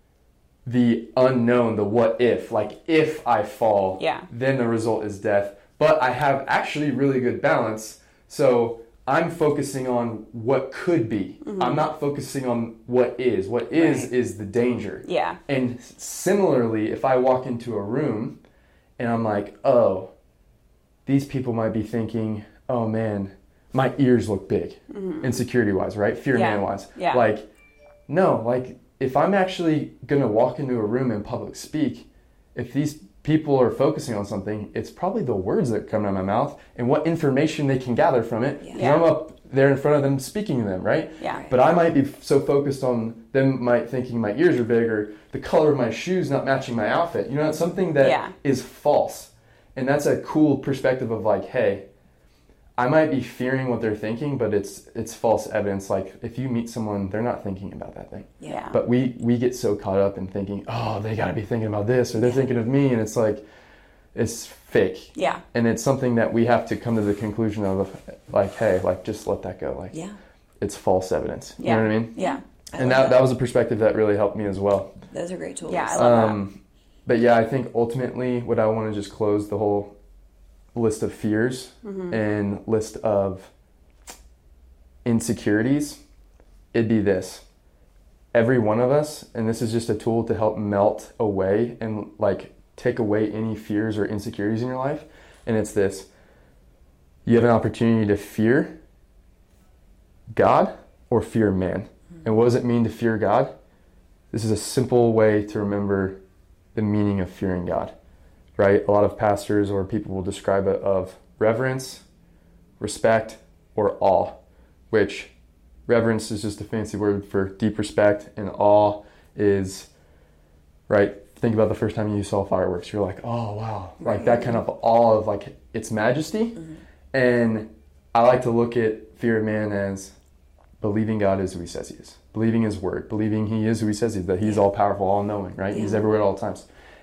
[SPEAKER 3] the unknown, the what if. Like, if I fall,
[SPEAKER 2] yeah.
[SPEAKER 3] then the result is death. But I have actually really good balance, so I'm focusing on what could be. Mm-hmm. I'm not focusing on what is. What is right. is the danger.
[SPEAKER 2] Yeah.
[SPEAKER 3] And similarly, if I walk into a room and I'm like, oh, these people might be thinking, oh man, my ears look big, mm-hmm. insecurity-wise, right? Fear
[SPEAKER 2] yeah.
[SPEAKER 3] man-wise.
[SPEAKER 2] Yeah.
[SPEAKER 3] Like, no, like, if I'm actually going to walk into a room and public speak, if these people are focusing on something, it's probably the words that come out of my mouth and what information they can gather from it. Yeah.
[SPEAKER 2] Yeah.
[SPEAKER 3] I'm up there in front of them speaking to them, right?
[SPEAKER 2] Yeah.
[SPEAKER 3] But I might be so focused on them might thinking my ears are big or the color of my shoes not matching my outfit. You know, it's something that
[SPEAKER 2] yeah.
[SPEAKER 3] is false. And that's a cool perspective of like, hey, I might be fearing what they're thinking, but it's it's false evidence. Like, if you meet someone, they're not thinking about that thing.
[SPEAKER 2] Yeah.
[SPEAKER 3] But we, we get so caught up in thinking, oh, they got to be thinking about this, or they're thinking of me, and it's like, it's fake.
[SPEAKER 2] Yeah.
[SPEAKER 3] And it's something that we have to come to the conclusion of, like, hey, like, just let that go. Like,
[SPEAKER 1] yeah.
[SPEAKER 3] it's false evidence. You
[SPEAKER 2] yeah.
[SPEAKER 3] know what I mean?
[SPEAKER 2] Yeah.
[SPEAKER 1] I
[SPEAKER 3] and that,
[SPEAKER 1] that
[SPEAKER 3] that was a perspective that really helped me as well.
[SPEAKER 1] Those are great tools.
[SPEAKER 2] Yeah, I love
[SPEAKER 3] um,
[SPEAKER 2] that.
[SPEAKER 3] But yeah, I think ultimately what I want to just close the whole list of fears mm-hmm. and list of insecurities, it'd be this. Every one of us, and this is just a tool to help melt away and like take away any fears or insecurities in your life, and it's this. You have an opportunity to fear God or fear man. Mm-hmm. And what does it mean to fear God? This is a simple way to remember the meaning of fearing God. Right? A lot of pastors or people will describe it of reverence, respect, or awe, which reverence is just a fancy word for deep respect, and awe is, right? Think about the first time you saw fireworks. You're like, oh, wow. Like right. that kind of awe of like its majesty. Mm-hmm. And I like to look at fear of man as believing God is who he says he is. Believing his word. Believing he is who he says he is, that he's all powerful, all knowing, right? Yeah. He's everywhere at all times.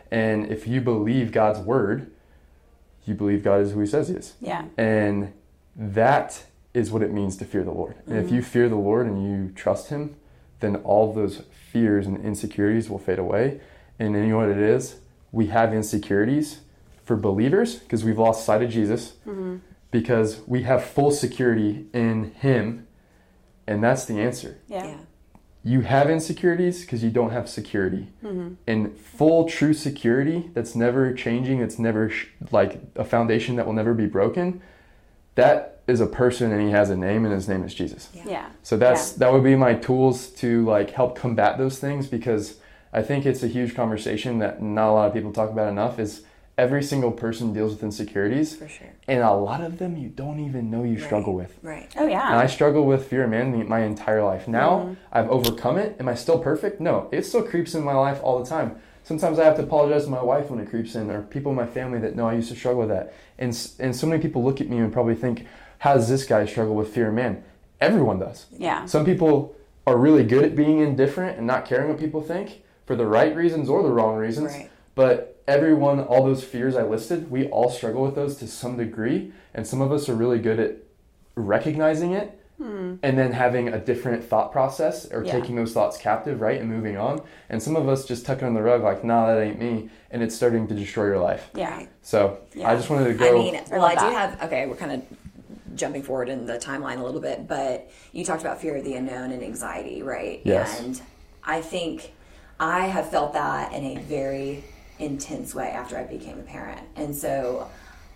[SPEAKER 3] And if you believe God's word, you believe God is who he says he is.
[SPEAKER 2] Yeah.
[SPEAKER 3] And that is what it means to fear the Lord. And mm-hmm. if you fear the Lord and you trust him, then all those fears and insecurities will fade away. And you know what it is? We have insecurities for believers because we've lost sight of Jesus, mm-hmm. because we have full security in him, and that's the answer.
[SPEAKER 2] Yeah. yeah.
[SPEAKER 3] You have insecurities because you don't have security. Mm-hmm. And full, true security that's never changing, it's never sh- like a foundation that will never be broken, that is a person, and he has a name, and his name is Jesus.
[SPEAKER 2] Yeah. yeah.
[SPEAKER 3] So that's
[SPEAKER 2] yeah.
[SPEAKER 3] that would be my tools to like help combat those things, because I think it's a huge conversation that not a lot of people talk about enough. Is every single person deals with insecurities.
[SPEAKER 1] For sure.
[SPEAKER 3] And a lot of them you don't even know you
[SPEAKER 1] right.
[SPEAKER 3] struggle with.
[SPEAKER 1] Right.
[SPEAKER 2] Oh, yeah.
[SPEAKER 3] And I struggle with fear, man, my entire life. Now,
[SPEAKER 2] mm-hmm.
[SPEAKER 3] I've overcome it. Am I still perfect? No. It still creeps in my life all the time. Sometimes I have to apologize to my wife when it creeps in, or people in my family that know I used to struggle with that. And and so many people look at me and probably think, how does this guy struggle with fear? Man, everyone does.
[SPEAKER 2] Yeah.
[SPEAKER 3] Some people are really good at being indifferent and not caring what people think for the right reasons or the wrong reasons.
[SPEAKER 1] Right.
[SPEAKER 3] But everyone, all those fears I listed, we all struggle with those to some degree. And some of us are really good at recognizing it hmm. and then having a different thought process, or yeah. taking those thoughts captive, right, and moving on. And some of us just tuck it on the rug like, nah, that ain't me. And it's starting to destroy your life.
[SPEAKER 2] Yeah.
[SPEAKER 3] So
[SPEAKER 2] yeah.
[SPEAKER 3] I just wanted to go.
[SPEAKER 1] I mean, well, I do have, okay, we're kind of jumping forward in the timeline a little bit, but you talked about fear of the unknown and anxiety, right?
[SPEAKER 3] Yes.
[SPEAKER 1] And I think I have felt that in a very intense way after I became a parent. And so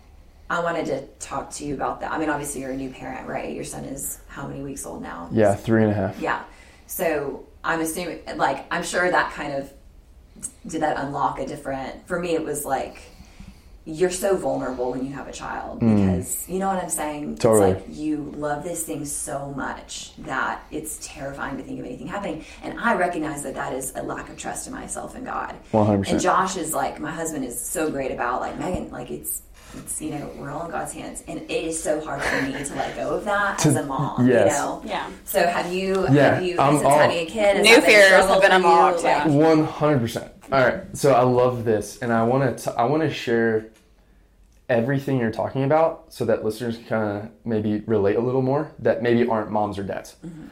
[SPEAKER 1] I wanted to talk to you about that. I mean, obviously you're a new parent, right? Your son is how many weeks old now?
[SPEAKER 3] Yeah, three and a half.
[SPEAKER 1] Yeah. So I'm assuming, like, I'm sure that kind of, did that unlock a different, for me it was like, you're so vulnerable when you have a child, because mm. you know what I'm saying?
[SPEAKER 3] Totally.
[SPEAKER 1] It's like you love this thing so much that it's terrifying to think of anything happening. And I recognize that that is a lack of trust in myself and God.
[SPEAKER 3] one hundred percent.
[SPEAKER 1] And Josh is like, my husband is so great about like, Megan, like it's, it's, you know, we're all in God's hands. And it is so hard for me to let go of that as a mom,
[SPEAKER 3] yes.
[SPEAKER 1] you know?
[SPEAKER 2] Yeah.
[SPEAKER 1] So have you,
[SPEAKER 3] yeah.
[SPEAKER 1] have you,
[SPEAKER 3] um,
[SPEAKER 1] since having a kid, has
[SPEAKER 2] new
[SPEAKER 1] that been a
[SPEAKER 2] fears
[SPEAKER 1] struggle
[SPEAKER 2] have been
[SPEAKER 1] for you?
[SPEAKER 2] unlocked,
[SPEAKER 1] Like,
[SPEAKER 2] yeah.
[SPEAKER 3] one hundred percent. All right. So I love this. And I want to, I want to share everything you're talking about so that listeners can kind of maybe relate a little more, that maybe aren't moms or dads. Mm-hmm.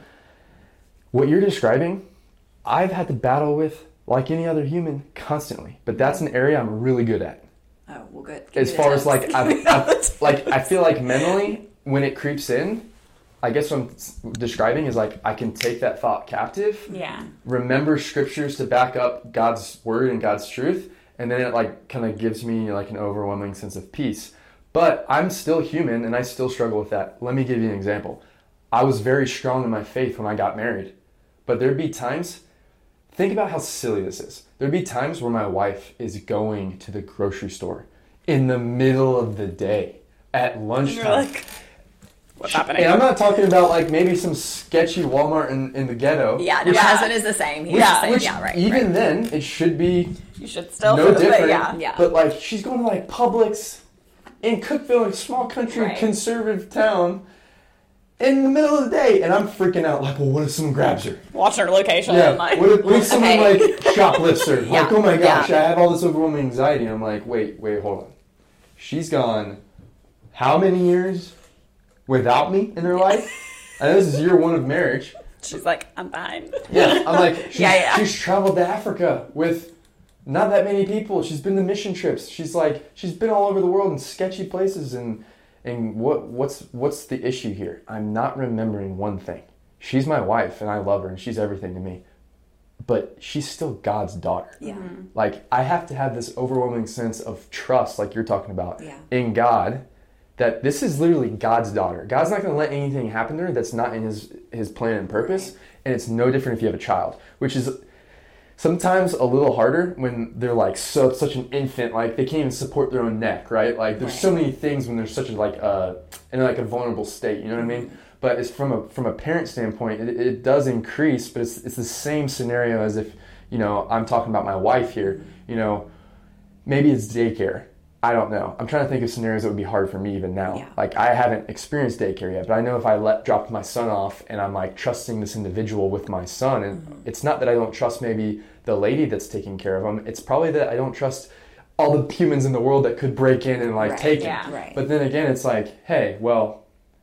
[SPEAKER 3] What you're describing, I've had to battle with like any other human constantly, but that's an area I'm really good at.
[SPEAKER 1] Oh, well, good. Give
[SPEAKER 3] as far as like, I've, I've, like I feel like mentally when it creeps in, I guess what I'm describing is like, I can take that thought captive.
[SPEAKER 2] Yeah.
[SPEAKER 3] Remember scriptures to back up God's word and God's truth. And then it like kind of gives me like an overwhelming sense of peace. But I'm still human and I still struggle with that. Let me give you an example. I was very strong in my faith when I got married. But there'd be times, think about how silly this is. There'd be times where my wife is going to the grocery store in the middle of the day at lunchtime.
[SPEAKER 2] You're like, what's happening?
[SPEAKER 3] And I'm not talking about like maybe some sketchy Walmart in, in the ghetto.
[SPEAKER 1] Yeah, no,
[SPEAKER 2] yeah.
[SPEAKER 1] my husband is the same. He's
[SPEAKER 2] yeah,
[SPEAKER 1] the same.
[SPEAKER 3] Which
[SPEAKER 1] yeah, right.
[SPEAKER 3] Even
[SPEAKER 1] right.
[SPEAKER 3] then, it should be
[SPEAKER 2] you should still
[SPEAKER 3] no
[SPEAKER 2] do
[SPEAKER 3] different.
[SPEAKER 2] It, yeah.
[SPEAKER 1] yeah.
[SPEAKER 3] But like she's going to like Publix in Cookeville, a small country
[SPEAKER 2] right.
[SPEAKER 3] conservative town, in the middle of the day, and I'm freaking out. Like, well, what if someone grabs her?
[SPEAKER 2] Watching her location.
[SPEAKER 3] Yeah.
[SPEAKER 2] And like,
[SPEAKER 3] what if, what if someone
[SPEAKER 1] okay.
[SPEAKER 3] like shoplifts her?
[SPEAKER 1] Yeah.
[SPEAKER 3] Like, oh my gosh,
[SPEAKER 1] yeah.
[SPEAKER 3] I have all this overwhelming anxiety. And I'm like, wait, wait, hold on. She's gone how many years without me in her life? And this is year one of marriage.
[SPEAKER 2] She's like, I'm fine.
[SPEAKER 3] Yeah, I'm like, she's,
[SPEAKER 2] yeah, yeah.
[SPEAKER 3] she's traveled to Africa with not that many people. She's been to mission trips. She's like, she's been all over the world in sketchy places. And and what what's what's the issue here? I'm not remembering one thing. She's my wife, and I love her, and she's everything to me. But she's still God's daughter.
[SPEAKER 1] Yeah.
[SPEAKER 2] Mm-hmm.
[SPEAKER 3] Like, I have to have this overwhelming sense of trust, like you're talking about,
[SPEAKER 1] yeah.
[SPEAKER 3] in God, that this is literally God's daughter. God's not going to let anything happen to her that's not in his, his plan and purpose. Right. And it's no different if you have a child, which is sometimes a little harder when they're like so such an infant, like they can't even support their own neck, right? Like there's right. so many things when they're such a like uh in like a vulnerable state, you know what I mean? But it's from a from a parent standpoint, it, it does increase, but it's it's the same scenario as if, you know, I'm talking about my wife here, you know, maybe it's daycare. I don't know. I'm trying to think of scenarios that would be hard for me even now.
[SPEAKER 1] Yeah.
[SPEAKER 3] Like, I haven't experienced daycare yet, but I know if I let drop my son off and I'm like trusting this individual with my son, and mm-hmm. it's not that I don't trust maybe the lady that's taking care of them. It's probably that I don't trust all the humans in the world that could break in and like
[SPEAKER 1] right.
[SPEAKER 3] take
[SPEAKER 2] yeah.
[SPEAKER 3] it.
[SPEAKER 1] Right.
[SPEAKER 3] But then again, it's like, hey, well,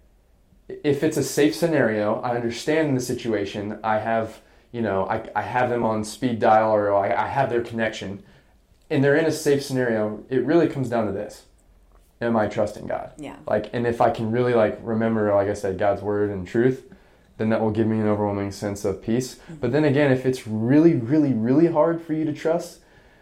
[SPEAKER 3] if it's a safe scenario, I understand the situation. I have, you know, I, I have them on speed dial, or I, I have their connection, and they're in a safe scenario. It really comes down to this. Am I trusting God?
[SPEAKER 1] Yeah.
[SPEAKER 3] Like, and if I can really like remember, like I said, God's word and truth, then that will give me an overwhelming sense of peace. Mm-hmm. But then again, if it's really, really, really hard for you to trust,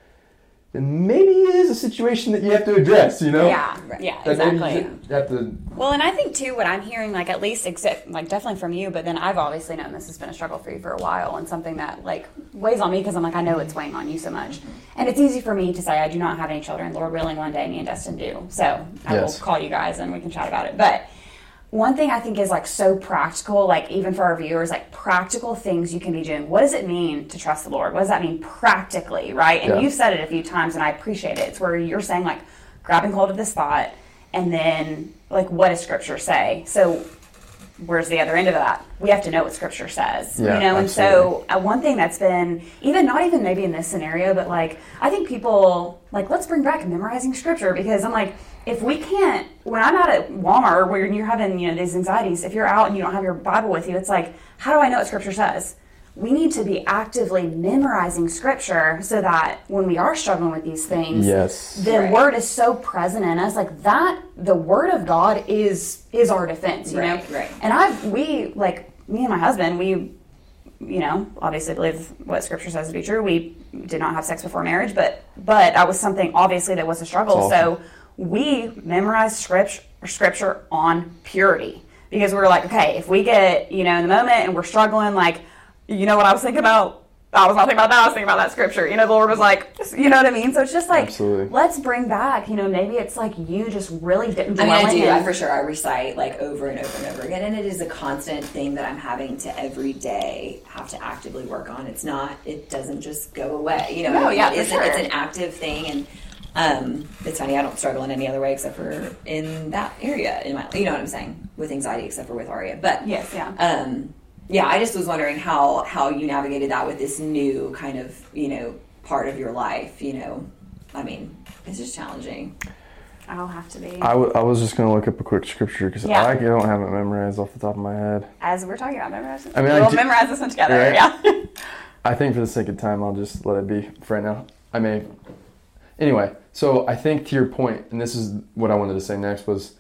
[SPEAKER 3] then maybe it is a situation that you have to address, you know?
[SPEAKER 2] Yeah, right. yeah,
[SPEAKER 3] that
[SPEAKER 2] exactly.
[SPEAKER 3] You have to...
[SPEAKER 2] Well, and I think, too, what I'm hearing, like, at least, exi- like, definitely from you, but then I've obviously known this has been a struggle for you for a while, and something that, like, weighs on me because I'm like, I know it's weighing on you so much. And it's easy for me to say I do not have any children. Lord willing, one day me and Dustin do. So I
[SPEAKER 3] yes.
[SPEAKER 2] will call you guys and we can chat about it. But one thing I think is, like, so practical, like, even for our viewers, like, practical things you can be doing. What does it mean to trust the Lord? What does that mean practically, right? And
[SPEAKER 3] yeah.
[SPEAKER 2] you've said it a few times, and I appreciate it. It's where you're saying, like, grabbing hold of this thought, and then, like, what does Scripture say? So where's the other end of that? We have to know what Scripture says,
[SPEAKER 3] yeah,
[SPEAKER 2] you know? And
[SPEAKER 3] absolutely.
[SPEAKER 2] so uh, one thing that's been, even not even maybe in this scenario, but, like, I think people, like, let's bring back memorizing Scripture, because I'm like, if we can't, when I'm out at Walmart where you're having, you know, these anxieties, if you're out and you don't have your Bible with you, it's like, how do I know what Scripture says? We need to be actively memorizing Scripture so that when we are struggling with these things,
[SPEAKER 3] yes.
[SPEAKER 2] the right. Word is so present in us, like that, the Word of God is is our defense, you
[SPEAKER 1] right,
[SPEAKER 2] know?
[SPEAKER 1] Right.
[SPEAKER 2] And I've, we, like, me and my husband, we, you know, obviously believe what Scripture says to be true. We did not have sex before marriage, but, but that was something, obviously, that was a struggle.
[SPEAKER 3] Awesome.
[SPEAKER 2] So we memorized scripture, scripture on purity, because we were like, okay, if we get, you know, in the moment and we're struggling, like, you know what I was thinking about? I was not thinking about that. I was thinking about that Scripture. You know, the Lord was like, you know what I mean? So it's just like,
[SPEAKER 3] absolutely.
[SPEAKER 2] Let's bring back, you know, maybe it's like you just really didn't
[SPEAKER 1] I mean, I do.
[SPEAKER 2] in.
[SPEAKER 1] I for sure. I recite like over and over and over again. And it is a constant thing that I'm having to every day have to actively work on. It's not, it doesn't just go away. You know,
[SPEAKER 2] no, yeah,
[SPEAKER 1] it's,
[SPEAKER 2] for sure.
[SPEAKER 1] it's an active thing. And um, it's funny, I don't struggle in any other way except for in that area in my, you know what I'm saying, with anxiety, except for with Aria. But
[SPEAKER 2] yes, yeah.
[SPEAKER 1] Um, yeah, I just was wondering how, how you navigated that with this new kind of, you know, part of your life, you know. I mean, it's just challenging.
[SPEAKER 2] I'll have to be.
[SPEAKER 3] I, w- I was just going to look up a quick scripture because
[SPEAKER 2] yeah.
[SPEAKER 3] I don't have it memorized off the top of my head.
[SPEAKER 2] As we're talking about memorizing.
[SPEAKER 3] I mean,
[SPEAKER 2] we'll
[SPEAKER 3] I do,
[SPEAKER 2] memorize this one together,
[SPEAKER 3] right?
[SPEAKER 2] yeah.
[SPEAKER 3] I think for the sake of time, I'll just let it be for right now. I may. Anyway, so I think to your point, and this is what I wanted to say next, was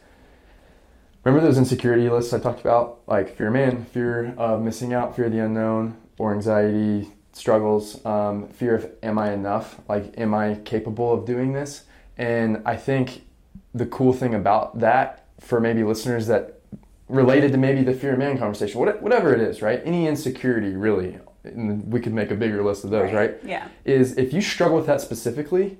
[SPEAKER 3] remember those insecurity lists I talked about? Like fear of man, fear of missing out, fear of the unknown, or anxiety, struggles, um, fear of am I enough? Like, am I capable of doing this? And I think the cool thing about that for maybe listeners that related to maybe the fear of man conversation, whatever it is, right? Any insecurity, really, and we could make a bigger list of those, right?
[SPEAKER 2] right? Yeah.
[SPEAKER 3] Is if you struggle with that specifically,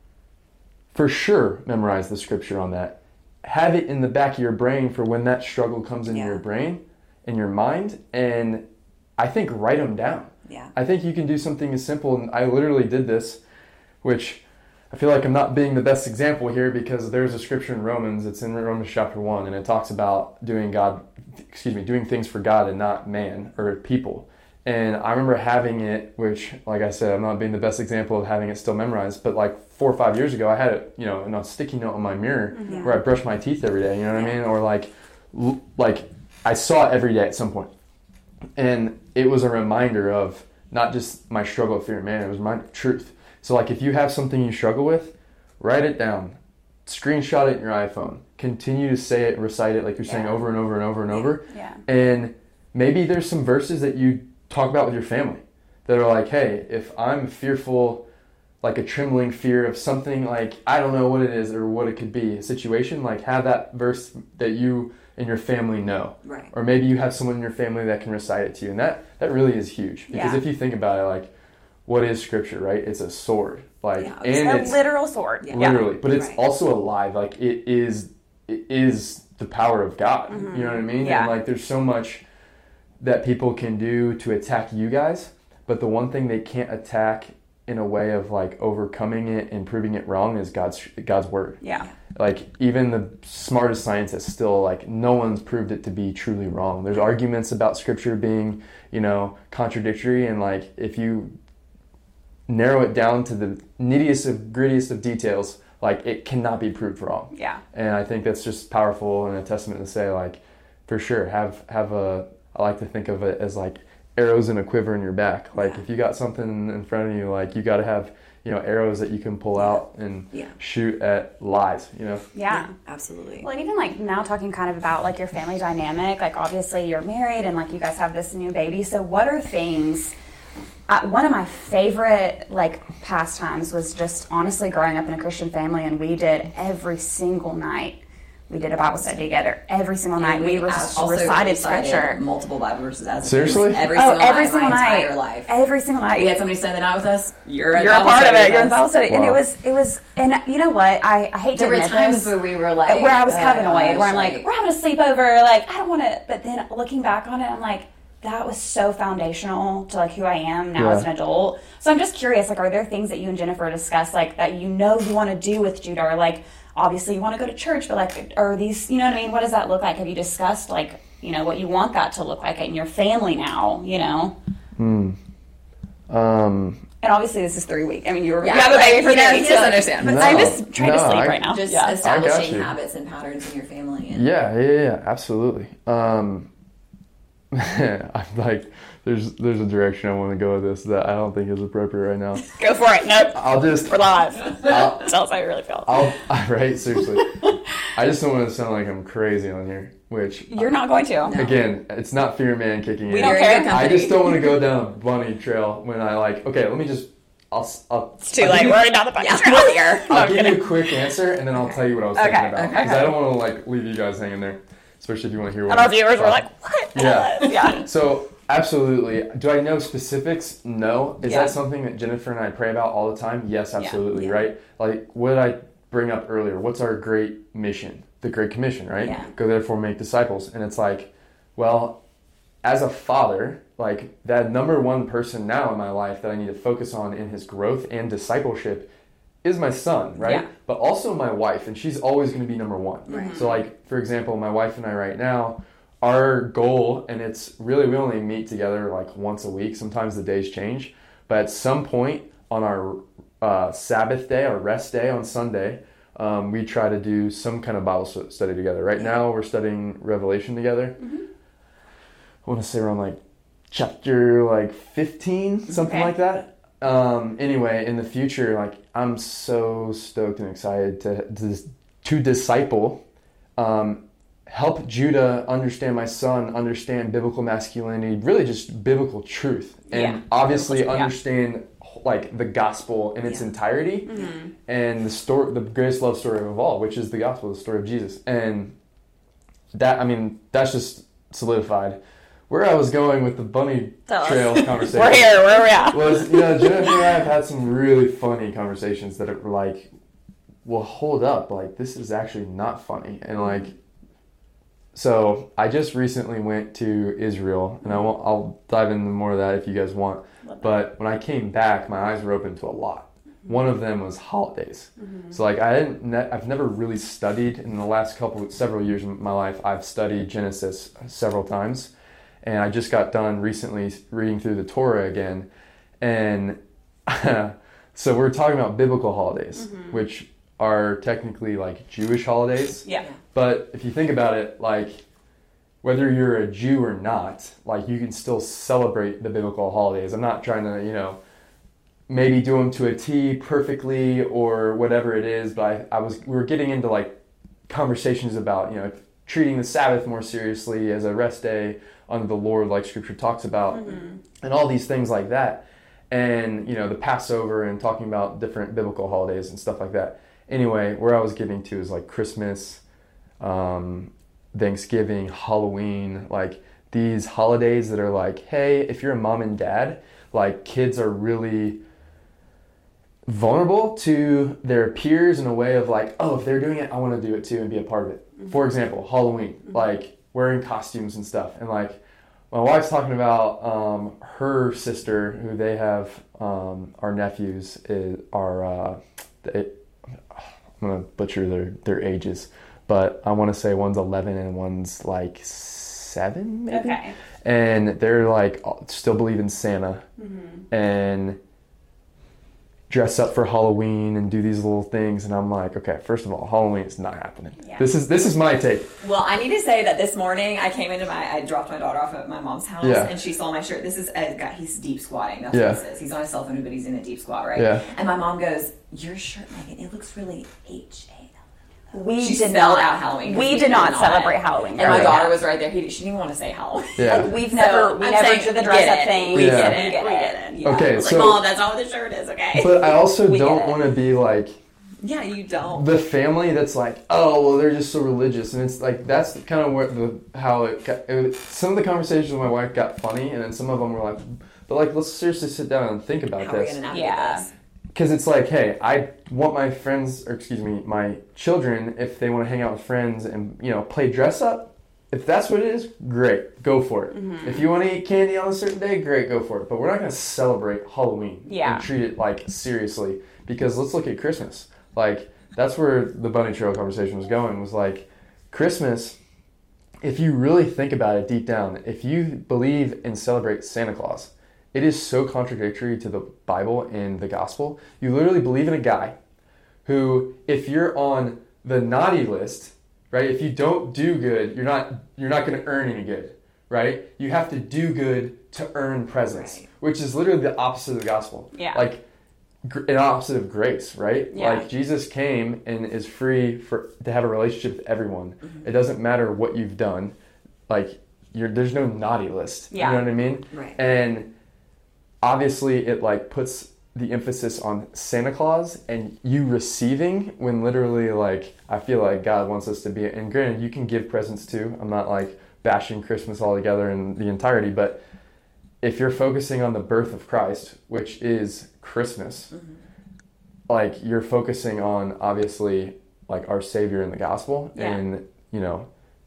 [SPEAKER 3] for sure, memorize the scripture on that. Have it in the back of your brain for when that struggle comes into
[SPEAKER 1] yeah.
[SPEAKER 3] your brain, in your mind, and I think write them down.
[SPEAKER 1] Yeah.
[SPEAKER 3] I think you can do something as simple, and I literally did this, which I feel like I'm not being the best example here because there's a scripture in Romans, it's in Romans chapter one, and it talks about doing God, excuse me, doing things for God and not man or people. And I remember having it, which, like I said, I'm not being the best example of having it still memorized, but like four or five years ago, I had it, you know, in a sticky note on my mirror
[SPEAKER 1] mm-hmm.
[SPEAKER 3] where I brush my teeth every day, you know what
[SPEAKER 1] yeah.
[SPEAKER 3] I mean? Or like, like I saw it every day at some point. And it was a reminder of not just my struggle with fear of man, it was a reminder of truth. So like if you have something you struggle with, write it down, screenshot it in your iPhone, continue to say it, recite it like you're yeah. saying over and over and over and over.
[SPEAKER 2] Yeah.
[SPEAKER 3] And maybe there's some verses that you talk about with your family that are like, hey, if I'm fearful, like a trembling fear of something, like I don't know what it is or what it could be, a situation, like have that verse that you and your family know.
[SPEAKER 1] Right.
[SPEAKER 3] Or maybe you have someone in your family that can recite it to you. And that, that really is huge. Because
[SPEAKER 2] yeah.
[SPEAKER 3] if you think about it, like, what is scripture, right? It's a sword. Like,
[SPEAKER 1] yeah,
[SPEAKER 3] and
[SPEAKER 2] a
[SPEAKER 3] it's
[SPEAKER 2] literal sword. Yeah.
[SPEAKER 3] Literally. But it's
[SPEAKER 1] right.
[SPEAKER 3] also alive. Like, it is it is the power of God.
[SPEAKER 2] Mm-hmm.
[SPEAKER 3] You know what I mean?
[SPEAKER 2] Yeah.
[SPEAKER 3] And, like, there's so much that people can do to attack you guys. But the one thing they can't attack in a way of, like, overcoming it and proving it wrong is God's God's word.
[SPEAKER 2] Yeah.
[SPEAKER 3] Like, even the smartest scientists still, like, no one's proved it to be truly wrong. There's arguments about scripture being, you know, contradictory. And, like, if you narrow it down to the nittiest of grittiest of details, like it cannot be proved wrong.
[SPEAKER 2] Yeah.
[SPEAKER 3] And I think that's just powerful and a testament to say, like, for sure, have have a, I like to think of it as like arrows in a quiver in your back. Like yeah. if you got something in front of you, like you got to have, you know, arrows that you can pull out and yeah. shoot at lies, you know?
[SPEAKER 2] Yeah.
[SPEAKER 1] yeah. Absolutely.
[SPEAKER 2] Well, and even like now talking kind of about like your family dynamic, like obviously you're married and like you guys have this new baby. So what are things, uh, one of my favorite like pastimes was just honestly growing up in a Christian family, and we did every single night. We did a Bible study together every single night.
[SPEAKER 1] And
[SPEAKER 2] we
[SPEAKER 1] we
[SPEAKER 2] re-
[SPEAKER 1] also
[SPEAKER 2] recited
[SPEAKER 1] recited
[SPEAKER 2] scripture.
[SPEAKER 1] Multiple Bible verses as
[SPEAKER 3] Seriously?
[SPEAKER 1] every
[SPEAKER 2] oh,
[SPEAKER 1] single
[SPEAKER 2] every
[SPEAKER 1] night,
[SPEAKER 2] single
[SPEAKER 1] my
[SPEAKER 2] night,
[SPEAKER 1] entire life.
[SPEAKER 2] Every single night.
[SPEAKER 1] We had somebody spend the night with us. You're,
[SPEAKER 2] You're a part of it. You're in Bible study,
[SPEAKER 3] Wow.
[SPEAKER 2] and it was it was. And you know what? I, I hate to
[SPEAKER 1] There were
[SPEAKER 2] admit
[SPEAKER 1] times
[SPEAKER 2] this,
[SPEAKER 1] where we were like,
[SPEAKER 2] where I was kind of
[SPEAKER 1] oh,
[SPEAKER 2] annoyed,
[SPEAKER 1] gosh,
[SPEAKER 2] where I'm like,
[SPEAKER 1] like,
[SPEAKER 2] we're having a sleepover. Like I don't want to. But then looking back on it, I'm like, that was so foundational to like who I am now
[SPEAKER 3] Yeah.
[SPEAKER 2] as an adult. So I'm just curious, like, are there things that you and Jennifer discuss, like that you know you want to do with Judah, or like obviously you want to go to church, but like, are these, you know what I mean? What does that look like? Have you discussed like, you know, what you want that to look like in your family now? You know.
[SPEAKER 3] Hmm. Um.
[SPEAKER 2] And obviously this is three weeks. I mean, you, were,
[SPEAKER 1] Yeah,
[SPEAKER 2] you have a baby for
[SPEAKER 1] you know,
[SPEAKER 2] three
[SPEAKER 1] he
[SPEAKER 2] weeks.
[SPEAKER 1] doesn't
[SPEAKER 2] so
[SPEAKER 1] understand. But
[SPEAKER 3] No.
[SPEAKER 2] I'm just trying to
[SPEAKER 3] No,
[SPEAKER 2] sleep
[SPEAKER 3] I-
[SPEAKER 2] right now.
[SPEAKER 1] just
[SPEAKER 2] yeah.
[SPEAKER 1] establishing
[SPEAKER 3] you.
[SPEAKER 1] habits and patterns in your family. And
[SPEAKER 3] Yeah, yeah, yeah, absolutely. Um, I'm like, there's there's a direction I want to go with this that I don't think is appropriate right now.
[SPEAKER 2] Go for it. Nope.
[SPEAKER 3] I'll just,
[SPEAKER 2] We're live.
[SPEAKER 3] I'll,
[SPEAKER 2] Tell us how you really feel.
[SPEAKER 3] I'll, right, seriously. I just don't want to sound like I'm crazy on here, which,
[SPEAKER 2] You're not going to.
[SPEAKER 1] No.
[SPEAKER 3] again, it's not Fear Man kicking in.
[SPEAKER 2] We don't
[SPEAKER 1] You're
[SPEAKER 2] care.
[SPEAKER 1] in good
[SPEAKER 3] I
[SPEAKER 1] company.
[SPEAKER 3] just don't want to go down a bunny trail when I like, okay, let me just, I'll, I'll
[SPEAKER 2] It's too
[SPEAKER 3] I'll
[SPEAKER 2] late.
[SPEAKER 3] give you-
[SPEAKER 2] We're already down the bunny
[SPEAKER 1] Yeah.
[SPEAKER 2] trail here. No,
[SPEAKER 3] I'll
[SPEAKER 2] I'm
[SPEAKER 3] give
[SPEAKER 2] kidding.
[SPEAKER 3] you a quick answer, and then I'll tell you what I was
[SPEAKER 2] Okay,
[SPEAKER 3] thinking about.
[SPEAKER 2] okay.
[SPEAKER 3] Because I don't want to like leave you guys hanging there, especially if you want to hear what
[SPEAKER 2] And our
[SPEAKER 3] I'm
[SPEAKER 2] viewers were
[SPEAKER 3] about.
[SPEAKER 2] like, what?
[SPEAKER 3] Yeah.
[SPEAKER 2] yeah.
[SPEAKER 3] So, absolutely. Do I know specifics? No. Is
[SPEAKER 2] Yeah.
[SPEAKER 3] that something that Jennifer and I pray about all the time? Yes, absolutely,
[SPEAKER 1] Yeah.
[SPEAKER 3] right? Like what did I bring up earlier? What's our great mission? The Great Commission, right?
[SPEAKER 1] Yeah.
[SPEAKER 3] Go therefore make disciples. And it's like, well, as a father, like that number one person now in my life that I need to focus on in his growth and discipleship is my son, right?
[SPEAKER 2] Yeah.
[SPEAKER 3] But also my wife, and she's always going to be number one.
[SPEAKER 1] Right.
[SPEAKER 3] So like, for example, my wife and I right now, our goal, and it's really, we only meet together like once a week. Sometimes the days change. But at some point on our uh, Sabbath day, our rest day on Sunday, um, we try to do some kind of Bible study together. Right now we're studying Revelation together. Mm-hmm. I want to say around like chapter like fifteen, something
[SPEAKER 2] Okay.
[SPEAKER 3] like that. Um, anyway, in the future, like I'm so stoked and excited to to, to disciple, um, help Judah understand, my son understand biblical masculinity, really just biblical truth, and
[SPEAKER 2] Yeah.
[SPEAKER 3] obviously
[SPEAKER 2] Biblical truth, yeah.
[SPEAKER 3] understand like the gospel in its
[SPEAKER 1] Yeah.
[SPEAKER 3] entirety,
[SPEAKER 2] Mm-hmm.
[SPEAKER 3] and the story, the greatest love story of all, which is the gospel, the story of Jesus, and that I mean that's just solidified. Where I was going with the bunny
[SPEAKER 2] Tell us.
[SPEAKER 3] trail conversation.
[SPEAKER 2] We're here. Where are we at?
[SPEAKER 3] Was, you know, Jennifer and I have had some really funny conversations that are like, well, hold up, like, this is actually not funny. And, like, so I just recently went to Israel, and I won't, I'll dive into more of that if you guys want. But when I came back, my eyes were open to a lot. One of them was holidays.
[SPEAKER 2] Mm-hmm.
[SPEAKER 3] So, like, I didn't, ne- I've never really studied in the last couple, several years of my life. I've studied Genesis several times. And I just got done recently reading through the Torah again. And so we're talking about biblical holidays, mm-hmm. which are technically like Jewish holidays.
[SPEAKER 2] Yeah.
[SPEAKER 3] But if you think about it, like whether you're a Jew or not, like you can still celebrate the biblical holidays. I'm not trying to, you know, maybe do them to a T perfectly or whatever it is. But I, I was, we were getting into like conversations about, you know, treating the Sabbath more seriously as a rest day under the Lord, like Scripture talks about, mm-hmm. and all these things like that. And, you know, the Passover and talking about different biblical holidays and stuff like that. Anyway, where I was getting to is like Christmas, um, Thanksgiving, Halloween, like these holidays that are like, hey, if you're a mom and dad, like kids are really vulnerable to their peers in a way of like, oh, if they're doing it, I want to do it too and be a part of it. Mm-hmm. For example, Halloween, mm-hmm. like wearing costumes and stuff. And like my wife's talking about um, her sister, who they have, um, our nephews is, are, uh, they, I'm going to butcher their, their ages, but I want to say one's eleven and one's like seven maybe.
[SPEAKER 2] Okay.
[SPEAKER 3] And they're like still believe in Santa.
[SPEAKER 2] Mm-hmm.
[SPEAKER 3] And dress up for Halloween and do these little things, and I'm like, okay, first of all, Halloween is not happening. Yeah. This is this is my take.
[SPEAKER 1] Well, I need to say that this morning I came into my, I dropped my daughter off at my mom's house, yeah. and she saw my shirt. This is a guy, he's deep squatting. That's yeah. what this is. He's on his cell phone, but he's in a deep squat, right?
[SPEAKER 3] Yeah.
[SPEAKER 1] And my mom goes, your shirt, Megan, it looks really H A.
[SPEAKER 2] We
[SPEAKER 1] she
[SPEAKER 2] did
[SPEAKER 1] spelled
[SPEAKER 2] not,
[SPEAKER 1] out Halloween.
[SPEAKER 2] We did not celebrate Halloween.
[SPEAKER 1] And my daughter was right there. He, she didn't want to say Halloween.
[SPEAKER 3] Yeah.
[SPEAKER 2] Like, we've never, we I'm never did the dress up thing.
[SPEAKER 1] We
[SPEAKER 3] yeah.
[SPEAKER 1] get it. We get it. Yeah.
[SPEAKER 3] Okay,
[SPEAKER 1] I was
[SPEAKER 3] so.
[SPEAKER 1] Like, Mom, that's not what the shirt is, okay?
[SPEAKER 3] But I also don't want to be like.
[SPEAKER 1] Yeah, you don't.
[SPEAKER 3] The family that's like, oh, well, they're just so religious. And it's like, that's kind of what the, how it got. It, some of the conversations with my wife got funny, and then some of them were like, but like, let's seriously sit down and think about
[SPEAKER 1] how
[SPEAKER 3] this.
[SPEAKER 1] Are we gonna navigate
[SPEAKER 2] yeah.
[SPEAKER 1] this?
[SPEAKER 3] Because it's like, hey, I want my friends, or excuse me, my children, if they want to hang out with friends and, you know, play dress up, if that's what it is, great, go for it. Mm-hmm. If you want to eat candy on a certain day, great, go for it. But we're not going to celebrate Halloween
[SPEAKER 2] yeah.
[SPEAKER 3] and treat it, like, seriously. Because let's look at Christmas. Like, that's where the bunny trail conversation was going, was like, Christmas, if you really think about it deep down, if you believe and celebrate Santa Claus, it is so contradictory to the Bible and the gospel. You literally believe in a guy who, if you're on the naughty list, right? If you don't do good, you're not you're not going to earn any good, right? You have to do good to earn presents, right. Which is literally the opposite of the gospel.
[SPEAKER 2] Yeah.
[SPEAKER 3] Like an opposite of grace, right?
[SPEAKER 2] Yeah.
[SPEAKER 3] Like Jesus came and is free for to have a relationship with everyone. Mm-hmm. It doesn't matter what you've done. Like you're there's no naughty list.
[SPEAKER 2] Yeah.
[SPEAKER 3] You know what I mean?
[SPEAKER 1] Right.
[SPEAKER 3] And obviously, it like puts the emphasis on Santa Claus and you receiving when literally like I feel like God wants us to be. And granted, you can give presents too. I'm not like bashing Christmas altogether in the entirety, but if you're focusing on the birth of Christ, which is Christmas, mm-hmm. like you're focusing on obviously like our Savior in the gospel yeah. and you know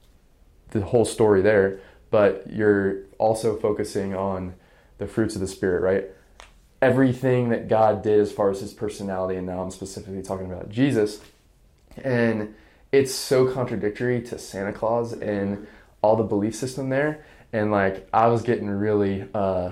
[SPEAKER 3] the whole story there, but you're also focusing on the fruits of the Spirit, right? Everything that God did as far as his personality, and now I'm specifically talking about Jesus. And it's so contradictory to Santa Claus and all the belief system there. And like, I was getting really uh,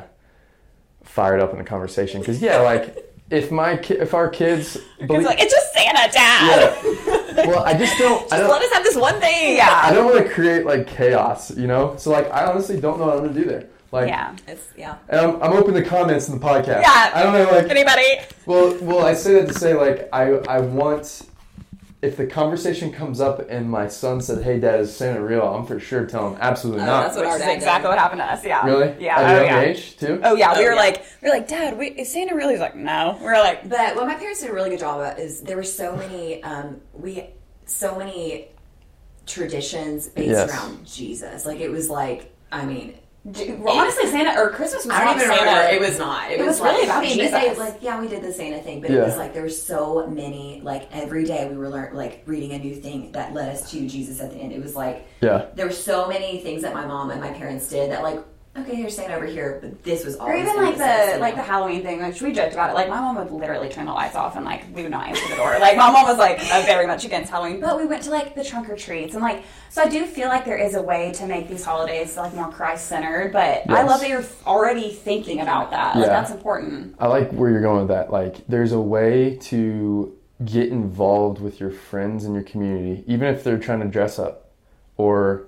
[SPEAKER 3] fired up in the conversation. Because yeah, like, if my ki- if our kids...
[SPEAKER 2] Believe- like, it's just Santa, Dad!
[SPEAKER 3] Yeah. Well, I just don't...
[SPEAKER 1] Just
[SPEAKER 3] I don't,
[SPEAKER 1] let us have this one thing!
[SPEAKER 2] Yeah.
[SPEAKER 3] I don't want to create like chaos, you know? So like, I honestly don't know what I'm going to do there. Like,
[SPEAKER 2] yeah,
[SPEAKER 1] it's yeah.
[SPEAKER 3] And I'm, I'm open to comments in the podcast.
[SPEAKER 2] Yeah,
[SPEAKER 3] I don't know, like
[SPEAKER 2] anybody.
[SPEAKER 3] Well, well, I say that to say, like, I, I want if the conversation comes up and my son said, "Hey, Dad, is Santa real?" I'm for sure telling him absolutely
[SPEAKER 1] oh,
[SPEAKER 3] not.
[SPEAKER 1] That's what
[SPEAKER 2] Which
[SPEAKER 1] our
[SPEAKER 2] is
[SPEAKER 1] dad
[SPEAKER 2] exactly
[SPEAKER 1] did.
[SPEAKER 2] what happened to us. Yeah.
[SPEAKER 3] Really?
[SPEAKER 2] Yeah.
[SPEAKER 3] At a
[SPEAKER 2] oh,
[SPEAKER 3] young
[SPEAKER 2] yeah.
[SPEAKER 3] age too.
[SPEAKER 2] Oh yeah. We
[SPEAKER 1] oh,
[SPEAKER 2] were
[SPEAKER 1] yeah.
[SPEAKER 2] like, we were like, Dad, wait, is Santa real? He's like, no. We were like,
[SPEAKER 1] but what my parents did a really good job of is there were so many um, we so many traditions based
[SPEAKER 3] Yes.
[SPEAKER 1] around Jesus. Like it was like I mean.
[SPEAKER 2] well, honestly, Santa or Christmas was
[SPEAKER 1] I don't
[SPEAKER 2] not
[SPEAKER 1] even
[SPEAKER 2] Santa.
[SPEAKER 1] remember. It was not. It,
[SPEAKER 2] It
[SPEAKER 1] was,
[SPEAKER 2] was really
[SPEAKER 1] like,
[SPEAKER 2] about
[SPEAKER 1] I mean,
[SPEAKER 2] Jesus.
[SPEAKER 1] They, like, yeah, we did the Santa thing, but
[SPEAKER 3] Yeah.
[SPEAKER 1] it was like there were so many. Like every day, we were learn, like reading a new thing that led us to Jesus at the end. It was like
[SPEAKER 3] Yeah.
[SPEAKER 1] there were so many things that my mom and my parents did that like okay, here's Santa over here, but this was
[SPEAKER 2] Or
[SPEAKER 1] always
[SPEAKER 2] even like
[SPEAKER 1] emphasis,
[SPEAKER 2] the
[SPEAKER 1] you
[SPEAKER 2] like
[SPEAKER 1] know?
[SPEAKER 2] the Halloween thing, which we joked about it. Like my mom would literally turn the lights off and like we would not answer the door. Like my mom was like uh, very much against Halloween, but we went to like the trunk or treats and like so I do feel like there is a way to make these holidays like more Christ centered. But I
[SPEAKER 3] Yes.
[SPEAKER 2] love that you're already thinking about that. Like
[SPEAKER 3] Yeah.
[SPEAKER 2] that's important.
[SPEAKER 3] I like where you're going with that. Like, there's a way to get involved with your friends in your community, even if they're trying to dress up or,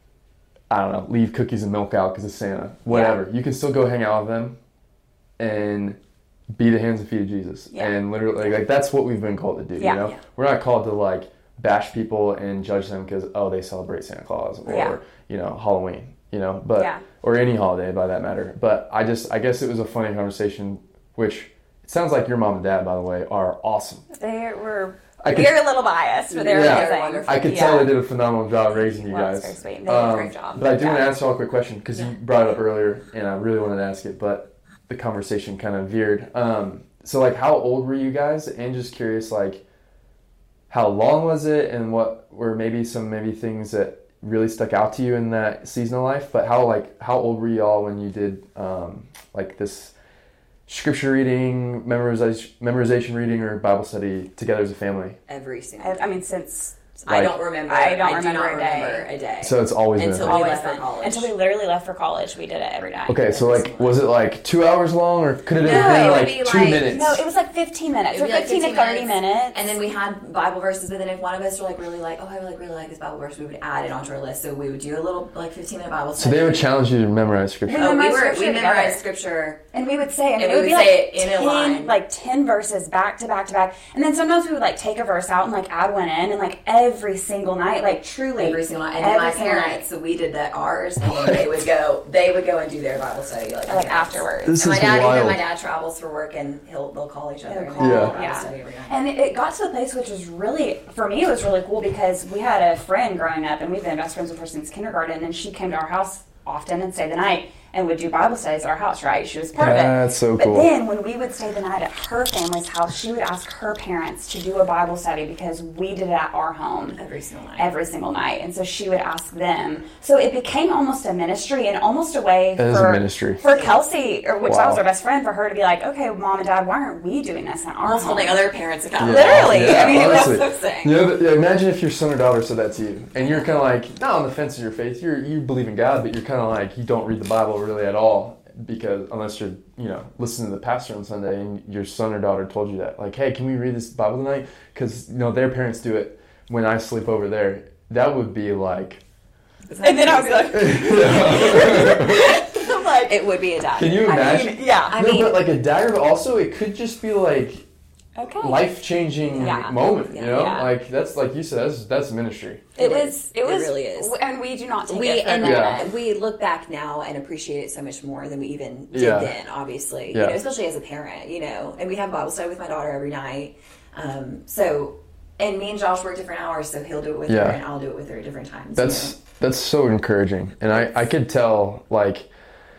[SPEAKER 3] I don't know, leave cookies and milk out because of Santa. Whatever. Yeah. You can still go hang out with them and be the hands and feet of Jesus.
[SPEAKER 2] Yeah.
[SPEAKER 3] And literally, like, like, that's what we've been called to do,
[SPEAKER 2] Yeah.
[SPEAKER 3] you know?
[SPEAKER 1] Yeah.
[SPEAKER 3] We're not called to, like, bash people and judge them because, oh, they celebrate Santa Claus or,
[SPEAKER 2] Yeah.
[SPEAKER 3] you know, Halloween, you know? But
[SPEAKER 2] Yeah.
[SPEAKER 3] or any holiday by that matter. But I just, I guess it was a funny conversation, which it sounds like your mom and dad, by the way, are awesome.
[SPEAKER 2] They were
[SPEAKER 3] I could,
[SPEAKER 2] we're a little biased, but they're
[SPEAKER 3] Yeah.
[SPEAKER 2] amazing.
[SPEAKER 1] Wonderful.
[SPEAKER 3] I could
[SPEAKER 2] Yeah.
[SPEAKER 3] tell they did a phenomenal job raising you
[SPEAKER 2] Well,
[SPEAKER 3] guys.
[SPEAKER 2] that's very sweet. They did a great job.
[SPEAKER 3] But I do
[SPEAKER 2] Yeah.
[SPEAKER 3] want to ask you all a quick question because
[SPEAKER 1] Yeah.
[SPEAKER 3] you brought it up earlier, and I really wanted to ask it, but the conversation kind of veered. Um, so, like, how old were you guys? And just curious, like, how long was it, and what were maybe some maybe things that really stuck out to you in that season of life? But how like how old were you all when you did um, like this scripture reading, memorization, memorization reading, or Bible study together as a family?
[SPEAKER 1] every single.
[SPEAKER 2] I, I mean, since
[SPEAKER 1] Like, I don't remember.
[SPEAKER 2] I don't
[SPEAKER 1] I
[SPEAKER 2] remember,
[SPEAKER 1] do not
[SPEAKER 2] a, day.
[SPEAKER 1] remember a day.
[SPEAKER 3] So it's always
[SPEAKER 1] until
[SPEAKER 3] been
[SPEAKER 1] we left for college.
[SPEAKER 2] Until we literally left for college, we did it every day.
[SPEAKER 3] Okay, so like, was it like two hours long, or could it have
[SPEAKER 1] No,
[SPEAKER 3] been
[SPEAKER 1] it would
[SPEAKER 3] like
[SPEAKER 1] be
[SPEAKER 3] two
[SPEAKER 1] like-
[SPEAKER 3] minutes?
[SPEAKER 2] No, it was like fifteen minutes.
[SPEAKER 1] It
[SPEAKER 2] So
[SPEAKER 1] would be like
[SPEAKER 2] fifteen to thirty
[SPEAKER 1] minutes,
[SPEAKER 2] minutes.
[SPEAKER 1] and then we had Bible verses. But then if one of us were like really like, oh, I like really like this Bible verse, we would add it onto our list. So we would do a little like fifteen minute Bible
[SPEAKER 3] So
[SPEAKER 1] study.
[SPEAKER 3] they would challenge you to memorize scripture.
[SPEAKER 1] Oh, we
[SPEAKER 2] memorized
[SPEAKER 1] were
[SPEAKER 2] scripture
[SPEAKER 1] we
[SPEAKER 2] together.
[SPEAKER 1] memorized scripture.
[SPEAKER 2] And we would say, and,
[SPEAKER 1] And
[SPEAKER 2] it
[SPEAKER 1] we
[SPEAKER 2] would be
[SPEAKER 1] would
[SPEAKER 2] like
[SPEAKER 1] say it in a
[SPEAKER 2] ten,
[SPEAKER 1] line.
[SPEAKER 2] like ten verses back to back to back. And then sometimes we would like take a verse out and like add one in, and like every single night, like truly
[SPEAKER 1] Every single night, and then my
[SPEAKER 2] every single
[SPEAKER 1] parents, so we did that ours, and then they would go, they would go and do their Bible study like,
[SPEAKER 2] like afterwards.
[SPEAKER 3] This
[SPEAKER 1] And my
[SPEAKER 3] is
[SPEAKER 1] dad,
[SPEAKER 3] wild.
[SPEAKER 1] even my dad travels for work, and he'll they'll call each other
[SPEAKER 2] They'll
[SPEAKER 1] and
[SPEAKER 2] call,
[SPEAKER 1] do
[SPEAKER 3] Yeah.
[SPEAKER 1] Bible
[SPEAKER 2] yeah.
[SPEAKER 1] study every night.
[SPEAKER 2] And it, it got to the place which was really, for me, it was really cool because we had a friend growing up, and we've been best friends with her since kindergarten, and she came to our house often and stayed the night and would do Bible studies at our house, right? She was part of it.
[SPEAKER 3] That's so cool.
[SPEAKER 2] But then when we would stay the night at her family's house, she would ask her parents to do a Bible study because we did it at our home
[SPEAKER 1] Every single night.
[SPEAKER 2] every single night. And so she would ask them. So it became almost a ministry and almost a way
[SPEAKER 3] It is
[SPEAKER 2] for,
[SPEAKER 3] a ministry.
[SPEAKER 2] for Kelsey, or which
[SPEAKER 3] Wow.
[SPEAKER 2] I was our best friend, for her to be like, okay, Mom and Dad, why aren't we doing this in our
[SPEAKER 1] Almost
[SPEAKER 2] home?
[SPEAKER 1] holding other parents accountable.
[SPEAKER 2] Literally. I mean, it was
[SPEAKER 3] honestly.
[SPEAKER 1] so sick.
[SPEAKER 3] You know, yeah, imagine if your son or daughter said that to you, and you're kind of like not on the fence of your faith. You're you believe in God, but you're kind of like you don't read the Bible really at all, because unless you're you know listening to the pastor on Sunday, and your son or daughter told you that, like, hey, can we read this Bible tonight? Because you know their parents do it when I sleep over there. That would be like.
[SPEAKER 2] And then I was like, I'm like,
[SPEAKER 1] It would be a dagger.
[SPEAKER 3] Can you
[SPEAKER 2] I
[SPEAKER 3] imagine?
[SPEAKER 2] mean, yeah.
[SPEAKER 1] I
[SPEAKER 3] no,
[SPEAKER 1] mean-
[SPEAKER 3] but like a dagger, but also it could just be like
[SPEAKER 2] okay.
[SPEAKER 3] life-changing
[SPEAKER 2] Yeah.
[SPEAKER 3] moment.
[SPEAKER 1] Yeah.
[SPEAKER 3] You know,
[SPEAKER 2] Yeah.
[SPEAKER 3] like that's like you said, that's that's ministry.
[SPEAKER 2] It is. It
[SPEAKER 1] It
[SPEAKER 2] was.
[SPEAKER 1] really is.
[SPEAKER 2] And we do not take
[SPEAKER 1] We
[SPEAKER 2] it for
[SPEAKER 1] and
[SPEAKER 2] granted.
[SPEAKER 3] Yeah.
[SPEAKER 1] we look back now and appreciate it so much more than we even did
[SPEAKER 3] Yeah.
[SPEAKER 1] then. Obviously,
[SPEAKER 3] Yeah.
[SPEAKER 1] you know, especially as a parent, you know. And we have Bible study with my daughter every night. Um, so, and me and Josh work different hours, so he'll do it with
[SPEAKER 3] Yeah.
[SPEAKER 1] her, and I'll do it with her at different times.
[SPEAKER 3] That's
[SPEAKER 1] you know?
[SPEAKER 3] that's so encouraging, and I I could tell like.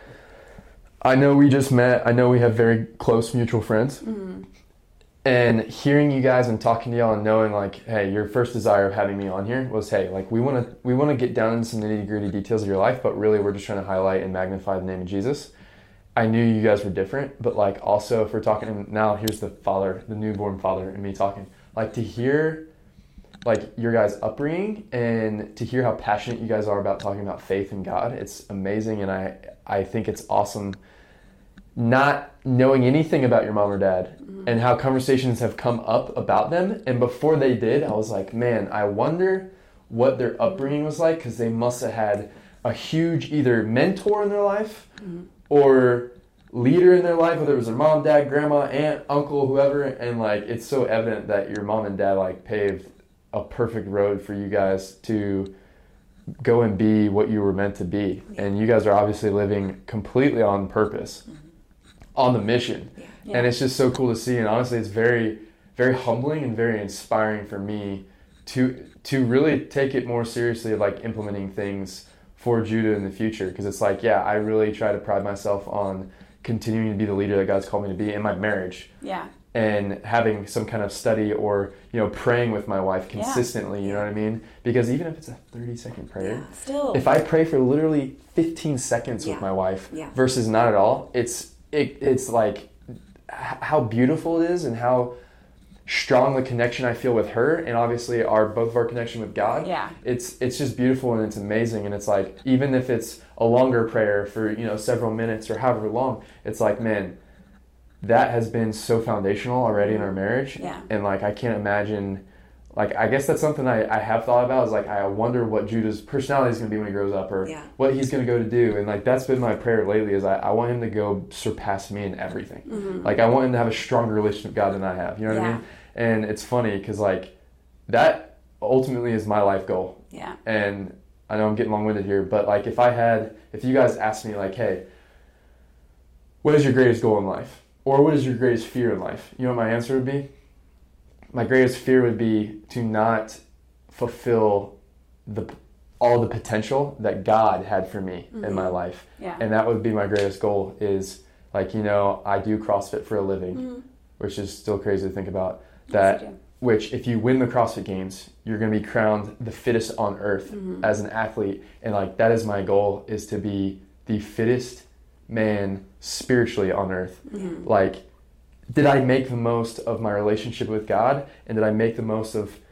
[SPEAKER 3] I know we just met. I know we have very close mutual friends.
[SPEAKER 2] Mm-hmm.
[SPEAKER 3] And hearing you guys and talking to y'all and knowing like, hey, your first desire of having me on here was, hey, like we want to we want to get down into some nitty gritty details of your life, but really we're just trying to highlight and magnify the name of Jesus. I knew you guys were different, but like also if we're talking, and now here's the father, the newborn father, and me talking, like to hear like your guys' upbringing and to hear how passionate you guys are about talking about faith in God, it's amazing, and I I think it's awesome. Not knowing anything about your mom or dad mm-hmm. and how conversations have come up about them, and before they did, I was like, man, I wonder what their upbringing was like, because they must have had a huge either mentor in their life mm-hmm. or leader in their life, whether it was their mom, dad, grandma, aunt, uncle, whoever, and like it's so evident that your mom and dad like paved a perfect road for you guys to go and be what you were meant to be. Yeah. And you guys are obviously living completely on purpose, mm-hmm. on the mission. Yeah. Yeah. And it's just so cool to see. And honestly, it's very, very humbling and very inspiring for me to to really take it more seriously, like implementing things for Judah in the future. Because it's like, yeah, I really try to pride myself on continuing to be the leader that God's called me to be in my marriage.
[SPEAKER 2] Yeah.
[SPEAKER 3] And having some kind of study or, you know, praying with my wife consistently, yeah. you know what I mean? Because even if it's a thirty second prayer,
[SPEAKER 1] yeah, still.
[SPEAKER 3] if I pray for literally fifteen seconds yeah. with my wife
[SPEAKER 1] yeah.
[SPEAKER 3] versus not at all, it's it, it's like how beautiful it is and how strong the connection I feel with her, and obviously our both of our connection with God.
[SPEAKER 2] Yeah.
[SPEAKER 3] It's it's just beautiful and it's amazing, and it's like even if it's a longer prayer for, you know, several minutes or however long, it's like, man, that has been so foundational already in our marriage.
[SPEAKER 2] Yeah.
[SPEAKER 3] And like I can't imagine, like I guess that's something I, I have thought about, is like I wonder what Judah's personality is going to be when he grows up, or
[SPEAKER 1] yeah.
[SPEAKER 3] what he's going to go to do. And like that's been my prayer lately, is I, I want him to go surpass me in everything.
[SPEAKER 2] Mm-hmm.
[SPEAKER 3] Like I want him to have a stronger relationship with God than I have. You know what
[SPEAKER 2] yeah.
[SPEAKER 3] I mean? And it's funny because like that ultimately is my life goal.
[SPEAKER 2] Yeah.
[SPEAKER 3] And I know I'm getting long-winded here, but like if I had, if you guys asked me like, hey, what is your greatest goal in life? Or what is your greatest fear in life? You know what my answer would be? My greatest fear would be to not fulfill the all the potential that God had for me mm-hmm. in my life.
[SPEAKER 2] Yeah.
[SPEAKER 3] And that would be my greatest goal, is like, you know, I do CrossFit for a living, mm-hmm. which is still crazy to think about. That yes, which if you win the CrossFit Games, you're going to be crowned the fittest on earth mm-hmm. as an athlete. And like that is my goal, is to be the fittest man spiritually on earth. Mm-hmm. Like, did I make the most of my relationship with God, and did I make the most of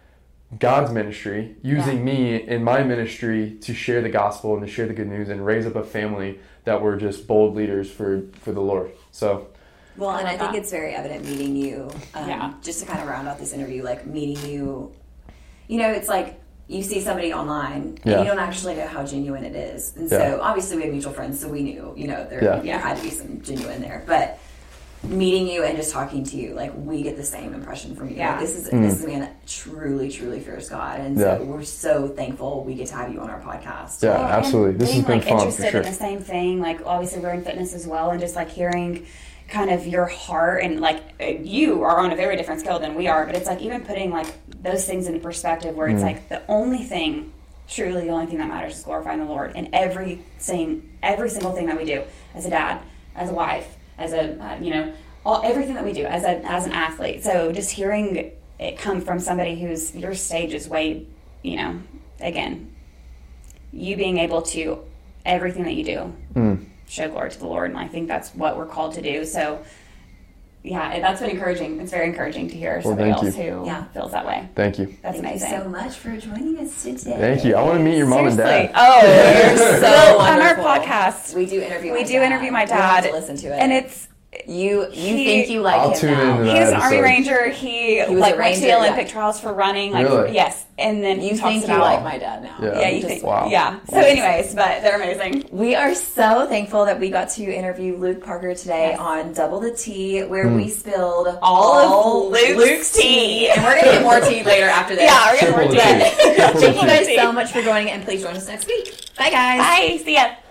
[SPEAKER 3] God's ministry, using
[SPEAKER 2] Yeah.
[SPEAKER 3] me in my ministry to share the gospel and to share the good news and raise up a family that were just bold leaders for, for the Lord. So,
[SPEAKER 1] well, and
[SPEAKER 2] I,
[SPEAKER 1] I think it's very evident meeting you. Um,
[SPEAKER 2] Yeah.
[SPEAKER 1] Just to kind of round out this interview, like meeting you, you know, it's like you see somebody online and
[SPEAKER 3] Yeah.
[SPEAKER 1] you don't actually know how genuine it is. And
[SPEAKER 3] Yeah.
[SPEAKER 1] so obviously we have mutual friends, so we knew, you know, there,
[SPEAKER 3] Yeah.
[SPEAKER 1] there had to be some genuine there. But meeting you and just talking to you, like we get the same impression from you.
[SPEAKER 2] Yeah.
[SPEAKER 1] Like, this is
[SPEAKER 3] Mm.
[SPEAKER 1] this is a man that truly, truly fears God, and
[SPEAKER 3] Yeah.
[SPEAKER 1] so we're so thankful we get to have you on our podcast.
[SPEAKER 3] Yeah,
[SPEAKER 2] Well, and
[SPEAKER 3] absolutely. This
[SPEAKER 2] being,
[SPEAKER 3] has been
[SPEAKER 2] like,
[SPEAKER 3] fun, for
[SPEAKER 2] interested
[SPEAKER 3] sure.
[SPEAKER 2] in the same thing, like obviously we're in fitness as well, and just like hearing kind of your heart, and like you are on a very different scale than we are, but it's like even putting like those things into perspective, where it's
[SPEAKER 3] Mm.
[SPEAKER 2] like the only thing, truly the only thing that matters is glorifying the Lord in every sing, every single thing that we do, as a dad, as a wife, as a uh, you know, all everything that we do as a as an athlete. So just hearing it come from somebody whose your stage is way, you know, again, you being able to everything that you do
[SPEAKER 3] Mm.
[SPEAKER 2] show glory to the Lord, and I think that's what we're called to do. So yeah, that's been encouraging. It's very encouraging to hear
[SPEAKER 3] Well,
[SPEAKER 2] somebody
[SPEAKER 3] thank
[SPEAKER 2] else
[SPEAKER 3] you.
[SPEAKER 2] who
[SPEAKER 1] Yeah.
[SPEAKER 2] feels that way.
[SPEAKER 3] Thank you.
[SPEAKER 2] That's
[SPEAKER 1] Thank
[SPEAKER 2] amazing.
[SPEAKER 1] you so much for joining us today.
[SPEAKER 3] Thank you. I want to meet your mom and
[SPEAKER 2] Seriously.
[SPEAKER 3] dad.
[SPEAKER 2] Oh, you're so
[SPEAKER 1] So
[SPEAKER 2] on our
[SPEAKER 1] wonderful.
[SPEAKER 2] podcast.
[SPEAKER 1] We do interview.
[SPEAKER 2] We
[SPEAKER 1] my
[SPEAKER 2] do
[SPEAKER 1] dad.
[SPEAKER 2] interview my
[SPEAKER 1] You'll have
[SPEAKER 2] dad.
[SPEAKER 1] to listen to it,
[SPEAKER 2] And it's
[SPEAKER 1] you. You
[SPEAKER 2] he-
[SPEAKER 1] think you like
[SPEAKER 3] I'll
[SPEAKER 1] him
[SPEAKER 3] tune
[SPEAKER 1] now.
[SPEAKER 3] into that.
[SPEAKER 2] he's an Army
[SPEAKER 3] episode.
[SPEAKER 2] Ranger. He,
[SPEAKER 1] was
[SPEAKER 2] like
[SPEAKER 1] a
[SPEAKER 2] went to the
[SPEAKER 1] ranger,
[SPEAKER 2] Olympic
[SPEAKER 1] yeah.
[SPEAKER 2] trials for running. Like
[SPEAKER 3] Really?
[SPEAKER 2] yes, and then he
[SPEAKER 1] You
[SPEAKER 2] talks
[SPEAKER 1] think you
[SPEAKER 2] about
[SPEAKER 1] like my dad now?
[SPEAKER 3] Yeah.
[SPEAKER 2] yeah, you
[SPEAKER 1] Just-
[SPEAKER 2] think
[SPEAKER 3] Wow.
[SPEAKER 2] yeah. So, anyways, but they're amazing.
[SPEAKER 1] We are so thankful that we got to interview Luke Parker today
[SPEAKER 2] Yes.
[SPEAKER 1] on Double the Tea, where
[SPEAKER 3] Hmm.
[SPEAKER 1] we spilled
[SPEAKER 2] All of Luke's tea.
[SPEAKER 1] and we're gonna get more tea later after this.
[SPEAKER 2] Yeah, we're gonna
[SPEAKER 3] Triple
[SPEAKER 2] work
[SPEAKER 3] the
[SPEAKER 2] that.
[SPEAKER 3] tea. Triple the
[SPEAKER 1] Thank you
[SPEAKER 3] tea.
[SPEAKER 1] guys so much for joining, and please join us next week. Bye, guys.
[SPEAKER 2] Bye. See ya.